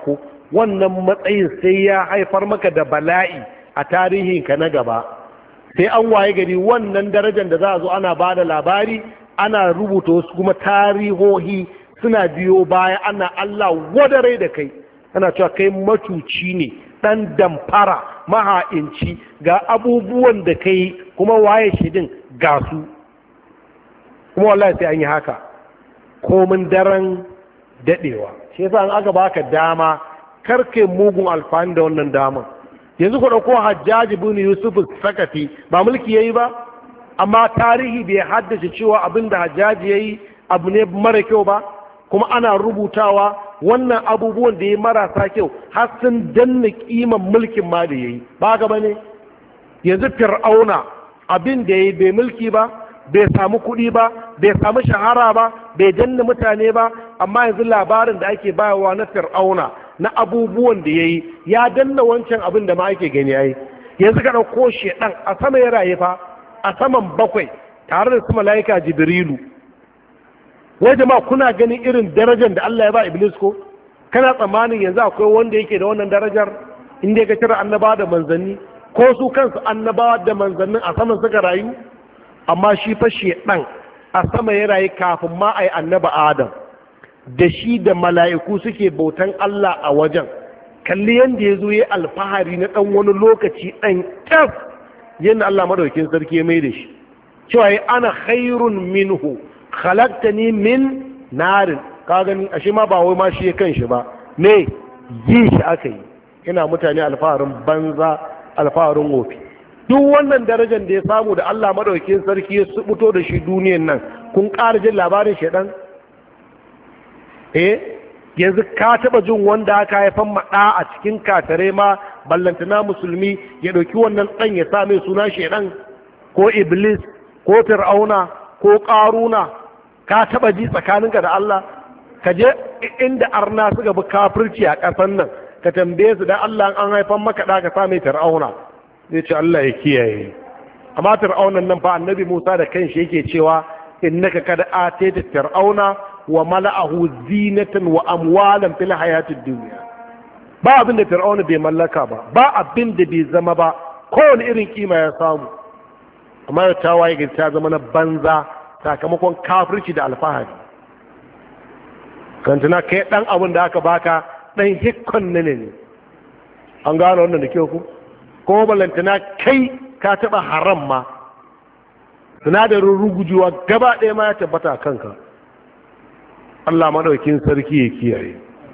wannan matsayin sai ya haifar maka da bala'i a tarihinka na gaba. sai an waye gari wannan darajar da za a zo ana ba da labari, ana rubuta wasu kuma tarihohi suna biyo baya, ana Allah wadare da kai, ana cewa kai macuci ne, ɗan damfara, maha'inci, ga abubuwan da kai kuma waye shidin ga su. Kuma wallahi sai an yi haka komin daren daɗewa. shi yasa an aka baka dama karke mugun alfani da wannan daman. yanzu ku ɗauko Hajjaji bin Yusuf Sakati, ba mulki yayi ba, amma tarihi bai haddace cewa abin da Hajjaji yayi abu ne mara kyau ba, kuma ana rubutawa wannan abubuwan da ya marasa kyau har sun danna kiman mulkin ma da yayi ba ga bane. yanzu Fir'auna abin da yayi bai mulki ba, bai samu kuɗi ba, bai samu shahara ba, bai danna mutane ba, amma yanzu labarin da ake bayarwa na Fir'auna na abubuwan da yayi ya danna wancan abin da ma ake gani yayi. yanzu ka ɗauko shedan a sama ya raye fa, a saman bakwai tare da su mala'ika Jibrilu. wai jama'a kuna ganin irin darajar da Allah ya ba Iblis ko? kana tsammanin yanzu akwai wanda yake da wannan darajar inda ya kira annabawa da manzanni, ko su kansu annabawa da manzannin a saman suka rayu? amma shi fa shedan a sama ya rayu kafin ma ai annaba Adam, da shi da mala'iku suke bautan Allah a wajen. kalli yanda ya zo ya alfahari na ɗan wani lokaci ɗan ƙyas, yadda Allah madaukin sarki ya mai da shi cewa ya ana khairun minhu khalaqtani min narin. ka gani ashe ma ba wai ma shi ya kan shi ba, me yi shi aka yi. ina mutane alfaharin banza, alfaharin wofi. duk wannan darajar da ya samu da Allah madaukakin sarki ya subuto da shi duniyan nan, kun ƙara jin labarin shedan? yanzu ka taba jin wanda aka haifan maɗa a cikin katare ma ballantana musulmi ya ɗauki wannan ɗan ya sa mai suna shedan ko iblis ko fir'auna ko ƙaruna? ka taba ji tsakaninka da Allah? ka je inda arna suka bi kafirci a ƙasar nan ka tambaye su dan Allah an haifan maka ɗa ka sa mai fir'auna, zai ce Allah ya kiyaye. amma fir'aunan nan fa annabi Musa da kanshi yake cewa innaka kad atayta fir'auna wa mala'ahu zinatan wa amwalan fil hayatid dunya. ba abin da fir'auna bai mallaka ba, ba abin da bai zama ba, kowane irin kima ya samu, amma ya tawaye ga ta zama na banza sakamakon kafirci da alfahari. kantuna kai dan abin da aka baka dan hikkon ne. an gano wannan da kyau ku? kuma ballantana kai ka taba haram ma, sinadarin rugujewa gaba ɗaya ma ya tabbata a kanka. Allah madaukin sarki ya kiyaye.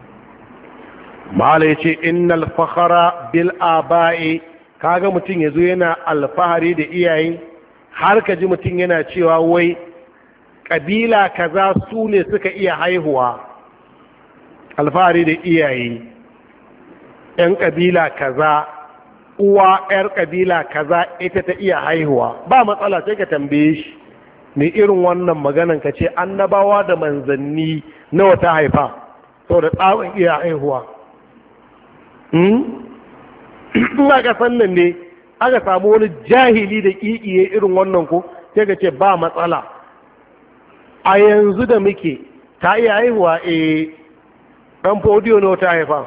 mala yace innal fakhara bil aba'i, kaga mutum yazo yana alfahari da iyaye, har ka ji mutum yana cewa wai kabila kaza su ne suka iya haihuwa. alfahari da iyaye, yan kabila kaza, uwa yar kabila kaza ita ta iya haihuwa, ba matsala sai ka tambaye shi ne irin wannan maganan ka ce annabawa da manzanni nawa ta haifa saboda tsawon iya haihuwa. in aka sannan ne aka samu wani jahili da ƙiƙiye irin wannan ko sai ka ce ba matsala. a yanzu da muke ta iya haihuwa, ɗan fodiyo nawa ta haifa,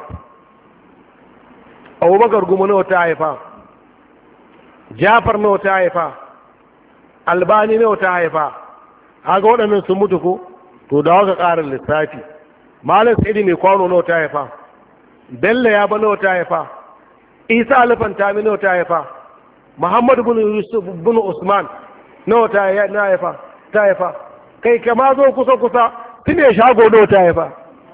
abubakar goma nawa ta haifa, jafar nawa ta haifa, albani nawa ta haifa. haka waɗannan sun mutu ko? to da haka ƙarin lissafi. malam sa'idi mai kwano nawa ta haifa, bello ya ba nawa ta haifa, isa alifantami nawa ta haifa, muhammadu bin yusuf bin usman nawa ta haifa. kai kama zo kusa tun ya shago nawa ta haifa.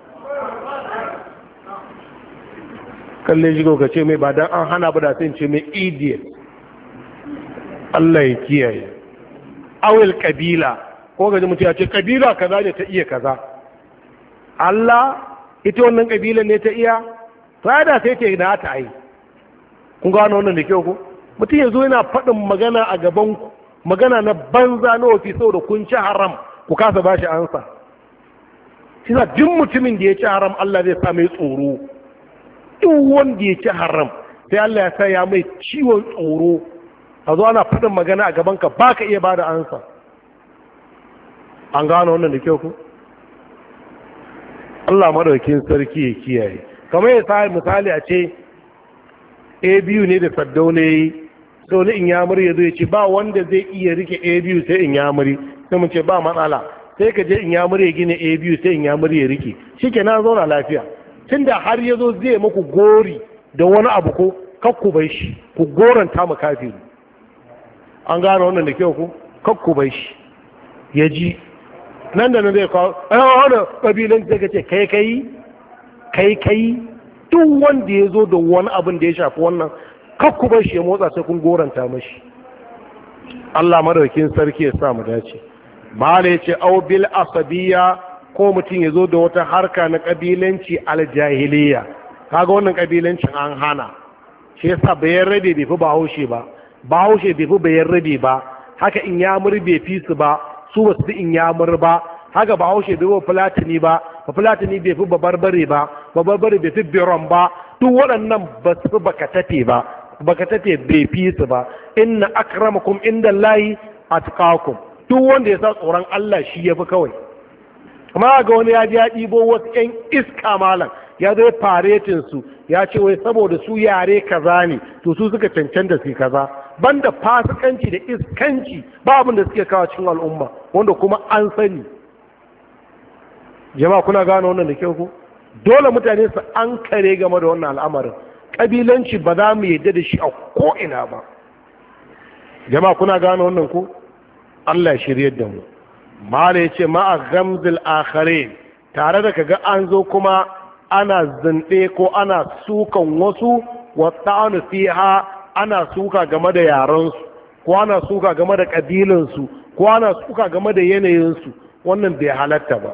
kalle shi ka ce mai ba dan an hana ba da sai ce mai idiot. Allah ya kiyaye. awil kabila, ko gaji mutum ya ce kabila kaza ne ta iya kaza. Allah ita wannan kabila ne ta iya, da sai ta yi na ta yi. kun gano wannan da kyau ko? mutum ya zo yana faɗin magana a gaban ku, magana na banza na wafi saboda kun ci haram ku kasa ba shi ansa. shi na duk mutumin da ya ci haram Allah zai sa mai tsoro. duk wanda ya ci haram sai Allah ya sa ya mai ciwon tsoro. a zo ana faɗin magana a gabanka ba ka iya ba da ansa. an gano wannan da kyau ku? Allah madaukin sarki ya kiyaye. kamar ya sa misali a ce a biyu ne da Saddauna yi, sau na Inyamuri ya zo ya ce ba wanda zai iya rike a biyu sai Inyamuri, sai mun ce ba matsala, sai ka je Inyamuri ya gina a biyu sai Inyamuri ya rike, shi ke na zauna lafiya. Tun da har ya zo zai muku gori da wani abu ko kakku bai shi, ku goranta mu kafiri. An gane wannan da kyau ku kakku bai shi ya ji nan da nan zai kawo wani ƙabilan zai ce kai duk wanda ya zo da wani abin da ya shafi wannan kakku bai shi ya motsa sai kun goranta mashi. Allah madaukin sarki ya sa mu dace. Mala ya ce au bil asabiya, ko mutum ya zo da wata harka na ƙabilanci aljahiliya. Kaga wannan ƙabilancin an hana, shi yasa bayan rabe bai fi bahaushe ba, bahaushe bai fi bayan rabe ba, haka in yamur bai fi su ba, su ba su fi in yamur ba, haka bahaushe bai fi fulatani ba, fulatani bai fi babarbare ba, babarbare bai fi biron ba, duk waɗannan ba su fi bakatate ba, bakatate bai fi su ba. Inna akramakum indallahi atqakum, duk wanda ya sa tsoron Allah shi ya fi kawai. Amma ga wani ya ji ya ɗibo wasu ƴan iska malam ya zo faretin su ya ce wai saboda su yare kaza ne to su suka cancanta su kaza, banda fasikanci da iskanci ba abin da suke kawo cikin al'umma wanda kuma an sani. Jama'a kuna gano wannan da kyau ko? Dole mutane su an kare game da wannan al'amarin. Kabilanci ba za mu yadda da shi a ko'ina ba. Jama'a kuna gano wannan ko? Allah shiryar da mu. Mala ya ce ma'a gamzil akhare, tare da kaga an zo kuma ana zinde ko ana sukan wasu wata'anu fiha, ana suka game da yaransu ko ana suka game da kabilansu ko ana suka game da yanayinsu, wannan bai halatta ba.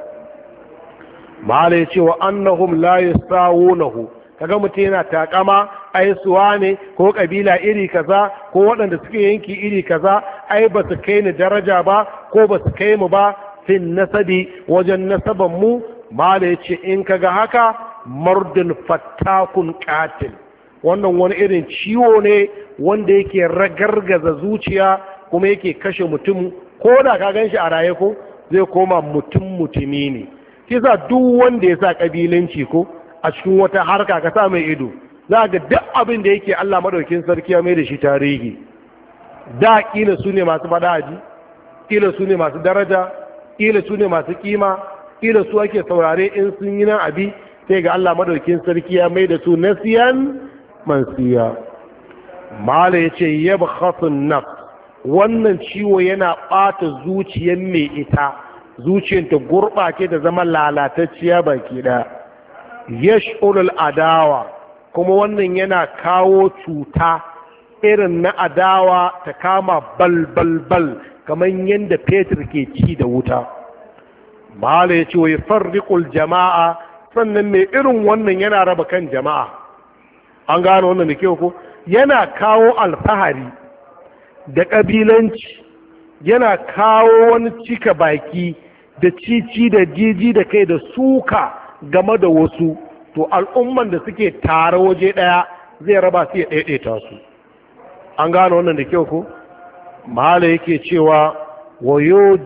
Mala ya ce wa annahum la yasawunahu, kaga mutum yana takama ai suwa ne ko kabila iri kaza ko waɗanda suke yanki iri kaza ai ba su kai ni daraja ba ko ba su kai mu ba fin nasabi wajen nasaban mu. Mala ya ce in kaga haka mardun fattakun qatil, wannan wani irin ciwo ne wanda yake ragargaza zuciya kuma yake kashe mutum, ko da ka gan shi a raye ko zai koma mutumi ne. Kisa duk wanda ya sa kabilanci ko a cikin wata harka ka sa mai ido, za ga duk abin da yake Allah madaukin sarki ya mai da shi tarihi. Da kila su ne masu fadaji, kila su ne masu daraja, kila su ne masu kima, kila su ake saurare in sun yi nan abi, sai ga Allah madaukin sarki ya mai da su nasiyan mansiya. Mala ya ce yabkhasun nafs, wannan ciwo yana ɓata zuciyar mai ita, zuciyar ta gurɓace da zama lalatacciya baki ɗaya. Yash'ulul adawa, kuma wannan yana kawo cuta irin na adawa ta kama balbalbal kamar yadda fetur ke ci da wuta. Mala ya ce wa yafarriqul jama'a, sannan mai irin wannan yana raba kan jama'a. An gano wannan da kyau ko? Yana kawo alfahari da ƙabilanci, yana kawo wani cika baki da cici da jiji da kai da suka game da wasu, to al'umman da suke tare waje ɗaya zai raba su ya ɗaiɗaita su. An gano wannan da kyau ko? Mahala yake cewa wayo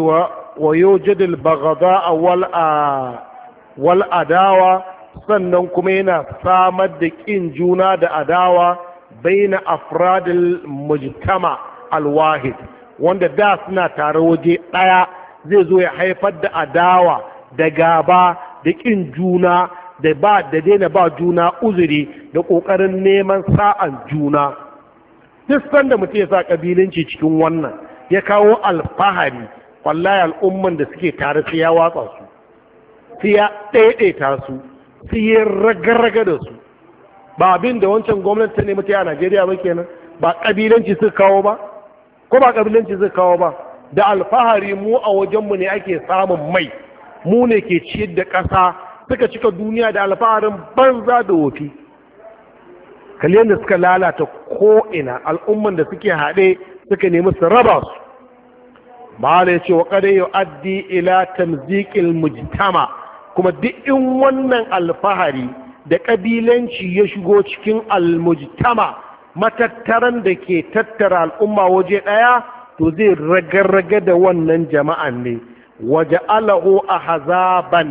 jadul bagada wal adawa, sannan kuma yana samar da ƙin juna da adawa baina afradil mujtama alwahid, wanda da suna tare waje ɗaya zai zo ya haifar da adawa da gaba da ƙin juna da daina ba juna uzuri da ƙoƙarin neman sa'an juna. Duk sanda mutum ya sa ƙabilanci cikin wannan ya kawo alfahari, wallahi al'umman da suke tare sai ya watsa su, sai ya ɗaiɗaita su, sai ya raga da su. Ba abin da wancan gwamnati ta nemi ta a Najeriya ba kenan, ba ƙabilanci suka kawo ba, ko ba ƙabilanci suka kawo ba. Da alfahari mu a wajenmu ne ake samun mai, mu ne ke ciyar da ƙasa, suka cika duniya da alfaharin banza da wofi. Kalli da suka lalata ko'ina, al'umman da suke haɗe suka nemi su raba su. Mala ya ce wa kada yau addi ila tamziƙil mujtama, kuma duk in wannan alfahari da ƙabilanci ya shigo cikin almujtama, matattaran da ke tattara al'umma waje ɗaya, to zai raga da wannan jama'an ne. Waje alahu a hazaban,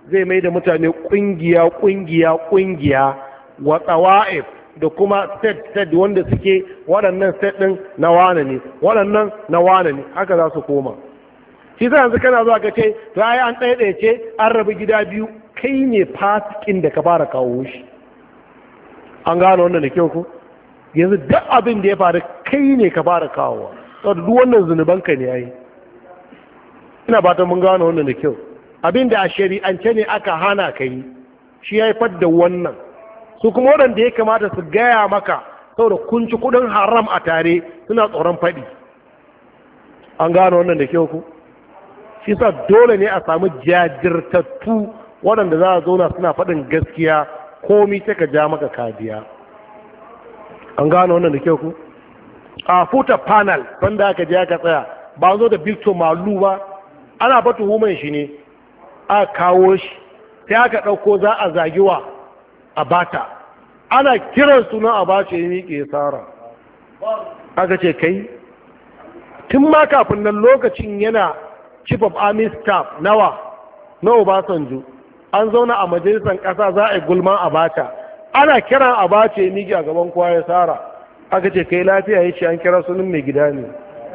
zai mai da mutane ƙungiya wa tsawa'if da kuma state wanda suke waɗannan state ɗin na wane ne, waɗannan na wane ne, haka za su koma. Shi sai yanzu kana zuwa ka ce to ai an ɗaiɗaice an rabu gida biyu, kai ne fasikin da ka fara kawo shi. An gano wannan da kyau ko? Yanzu duk abin da ya faru kai ne ka fara kawowa, saboda duk wannan zunubanka ne yayi. Ina fatan mun gano wannan da kyau. Abin da a shari'ance ne aka hana ka yi, shi ya haifar da wannan. Su kuma waɗanda ya kamata su gaya maka saboda kun ci kuɗin haram a tare suna tsoron faɗi. An gano wannan da kyau ku? Shi sa dole ne a samu jajirtattu waɗanda za a zauna suna faɗin gaskiya komi ta ka ja maka kadiya. An gano wannan da kyau ku? A futa panel wanda aka je aka tsaya ba zo da Victor Malu ba, ana fa tuhuman shi ne aka kawo shi sai aka ɗauko za a zagiwa Abata, ana kiran sunan Abacha ya miƙe tsara. Aka ce kai tun ma kafin nan lokacin yana chief of army staff na Obasanjo, an zauna a majalisar ƙasa za a yi gulman Abacha, ana kiran Abacha ya miƙe a gaban kowa ya tsara. Aka ce kai lafiya, ya ce an kira sunan mai gida ne,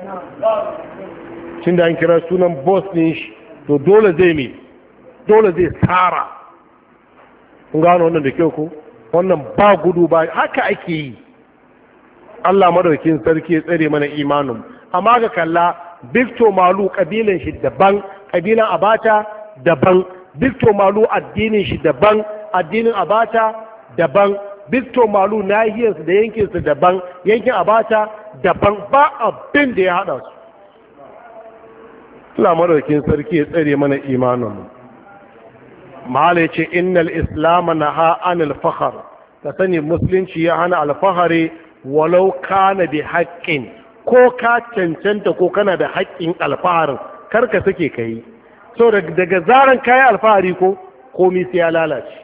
cin da an kira sunan boss ne shi to dole zai tsara. Kun gano wannan da kyau ko? Wannan ba gudu ba, haka ake yi. Allah madaukin sarki ya tsare mana imanin. Amma ga kalla Victor Malu kabilan shi daban, kabilan Abacha daban. Victor Malu addinin shi daban, addinin Abacha daban. Victor Malu nahiyarsu da yankinsu daban, yankin Abacha daban, ba abin da ya haɗa su. Allah madaukin sarki ya tsare mana imanin. Mahala ce innal islam naha anil fakhar, ka sani musulunci ya hana alfahari walau kana bi haqqin, ko ka cancanta ko kana da haƙƙin alfaharin kar ka sake kai. So daga zaran kai alfahari ko komai sai ya lalace.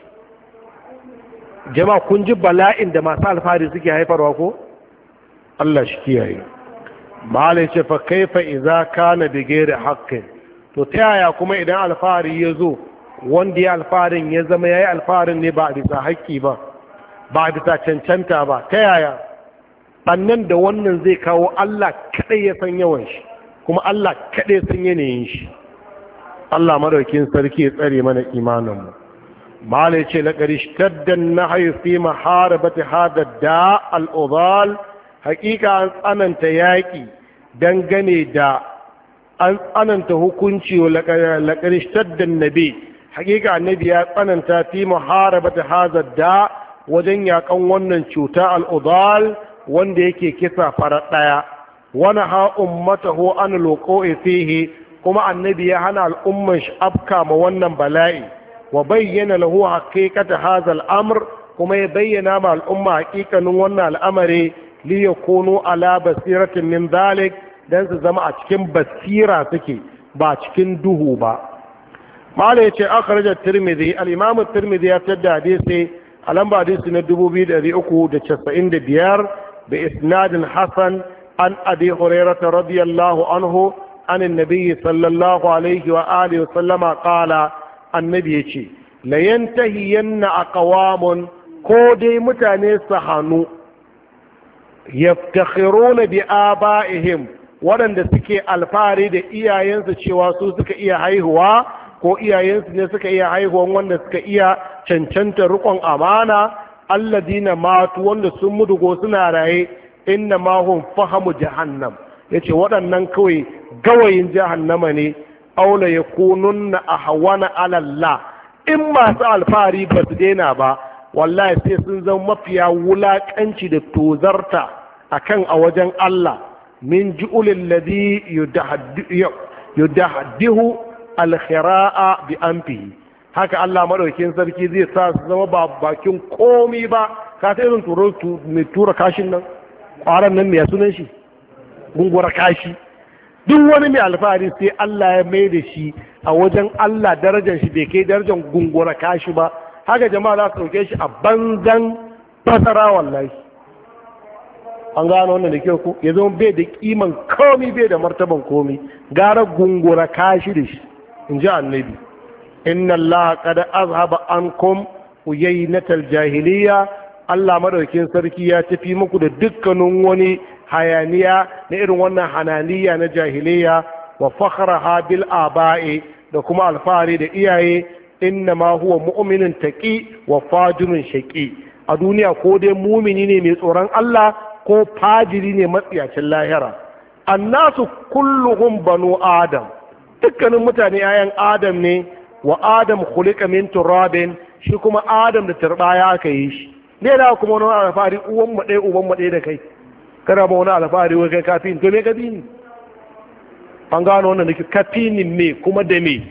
Jama'a kun ji bala'in da masu alfahari suke haifarwa ko? Allah shi kiyaye. Mahala ce fa kaifa idza kana bi ghairi haqqin, to ta yaya kuma idan alfahari ya zo wanda ya alfaharin ya zama ya yi alfaharin ne ba a bisa haƙƙi ba, ba a bisa cancanta ba, ta yaya ɓannan da wannan zai kawo Allah kaɗai ya san yawan shi kuma Allah kaɗai ya san yanayin shi. Allah madaukin sarki ya tsare mana imaninmu. Malai ce laƙari shtaddan na haifi maharabata hada da al'udal, haƙiƙa an tsananta yaƙi dangane da an tsananta hukunci wa laƙari shtaddan nabi, hakika annabi ya tsananta fi muharabati hadha da wajen yakan wannan cuta al'udal wanda yake kisa farar daya, wani ha ummatahu an loqo'i fihi, kuma annabi ya hana al'umman shi afka ma wannan bala'i, wa bayyana lahu haqiqata hadha al'amr, kuma ya bayyana ma al'umma haƙiƙanin wannan al'amari li yakunu ala basiratin min dhalik, dan su zama a cikin basira suke ba cikin duhu ba. Mala ya ce akhraja Tirmidhi, al-Imam Tirmidhi ya tada hadisi a lamba hadisi na 2395 bi isnadin hasan an Abi Hurairah radiyallahu anhu an an-nabi sallallahu alaihi wa alihi wa sallama qala, annabi yace la yantahiyanna aqwamun, ko dai mutane su hanu yaftakhiruna bi aba'ihim, waɗanda suke alfahari da iyayensu cewa su suka iya haihuwa ko iyayensu ne suka iya haihuwan wanda suka iya cancanta rikon amana, alladina matu wanda sun mudugo suna raye, inna ma hum fahamu jahannam, yace waɗannan kawai gawayin jahannama ne, aula yakununna ahwana ala Allah, in masu alfahari ba su daina ba wallahi sai sun zama mafiya wulakanci da tozarta akan a wajen Allah, min ju'ulil ladhi yudahdihu alkhira'a bi anfihi, haka Allah madaukakin sarki zai sa su zama ba bakin komi ba. Ka ta irin mai tura kashin nan, ƙwaron nan mai sunan shi gungura kashi, duk wani mai alfahari sai Allah ya mai da shi a wajen Allah darajar shi bai kai darajar gungura kashi ba. Haka jama'a za su ɗauke shi a banzan fasara wallahi. An gano wannan da kyau ko ya zama bai da kiman komi bai da martaban komi, gara gungura kashi da shi in ji annabi. inna Allah qad azhaba ankum uyaynatal jahiliya, Allah madaukin sarki ya tafi muku da dukkanin wani hayaniya na irin wannan hananiya na jahiliya, wa fakhraha bil aba'i, da kuma alfahari da iyaye. Inna ma huwa mu'minun taqi wa fajirun shaqi, a duniya ko dai mumini ne mai tsoron Allah ko fajiri ne matsiyacin lahira. Annasu kulluhum banu adam, dukkanin mutane yayan adam ne, wa adam khuliqa min turabin, shi kuma adam da turbaya aka yi shi. Ne da kuma wani alfahari uwan mu ɗaya uban mu ɗaya da kai, kana ba wani alfahari wai kai kafin to me ka bi ni? An gano wannan da kafinin me kuma da me?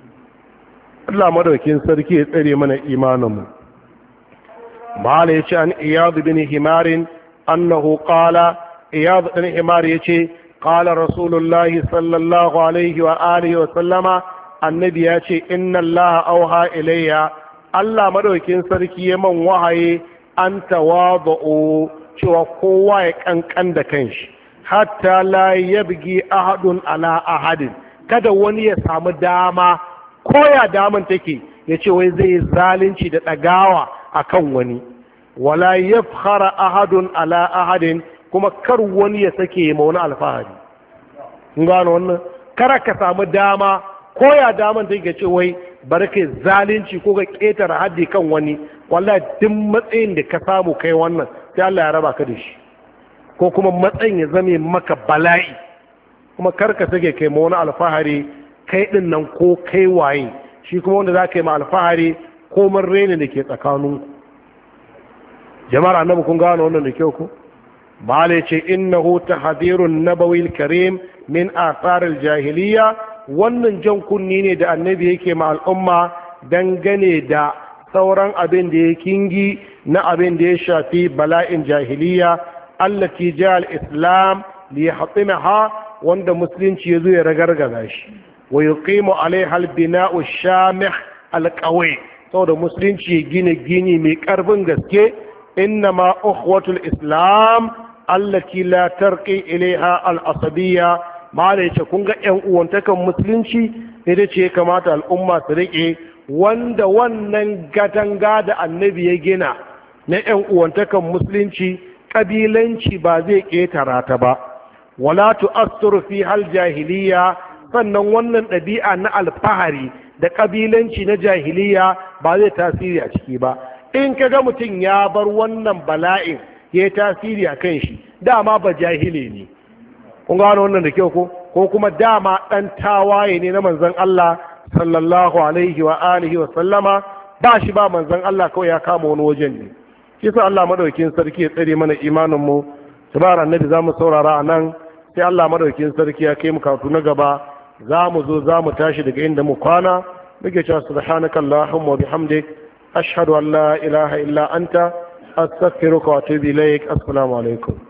Allah madaukin sarki ya tsare mana imanin mu. Mala yace an Iyad bin Himarin annahu qala, Iyad bin Himar yace qala Rasulullah sallallahu alaihi wa alihi wa sallama, annabi yace inna Allah auha ilayya, Allah madaukin sarki ya man wahaye an tawadu, cewa kowa ya kankan da kanshi, hatta la yabgi ahadun ala ahadin, kada wani ya samu dama, koya daman take ya ce wai zai zalunci da ɗagawa a kan wani, wala yafkhara ahadun ala ahadin, kuma kar wani ya sake ma wani alfahari. kun gano wannan? kara ka samu dama, koya daman take ya ce wai bari kai zalunci ko ka ƙetare haddi kan wani, wallahi duk matsayin da ka samu kai wannan sai Allah ya raba ka da shi, ko kuma matsayin ya zame maka bala'i. kuma kar ka sake kai ma wani alfahari kai din nan ko kai waye, shi kuma wanda za ka yi ma alfahari ko man rene da ke tsakaninku. jama'ar annabi kun gano wannan da kyau ku? bale ce innahu tahdhirun nabawil karim min atharil jahiliya, wannan jan kunni ne da annabi yake ma al'umma dangane da sauran abin da ya kingi na abin da ya shafi bala'in jahiliya, allati ja al-islam li yahtimaha, wanda musulunci ya zo ya ragargaza shi, wa yuqimu alaiha al-bina'u shamih al-qawi, saboda musulunci ya gina gini mai karfin gaske. innama ukhwatul islam allati la tarqi ilaiha al-asabiyya, ma da yace kun ga ƴan uwantakan musulunci ita ce kamata al'umma su rike, wanda wannan katanga da annabi ya gina na ƴan uwantakan musulunci, kabilanci ba zai ƙetara ta ba, wala tu'assiru fi hal jahiliya, sannan wannan ɗabi'a na alfahari da kabilanci na jahiliya ba zai tasiri a ciki ba. in ka ga mutum ya bar wannan bala'in ya yi tasiri a kan shi, dama ba jahili ne. kun gano wannan da kyau ko kuma dama ɗan tawaye ne na manzon Allah sallallahu alaihi wa alihi wa sallama, ba shi ba manzon Allah kawai ya kama wani wajen ne. shi sa Allah madaukakin sarki ya tsare mana imanin mu. tabar annabi zamu saurara anan, sai Allah madaukakin sarki ya kai mu karatu na gaba, zamu zo zamu tashi daga inda mu kwana. muke cewa subhanakallahumma wa bihamdik, ashhadu an la ilaha illa anta, astaghfiruka wa atubu ilaik. assalamu alaikum.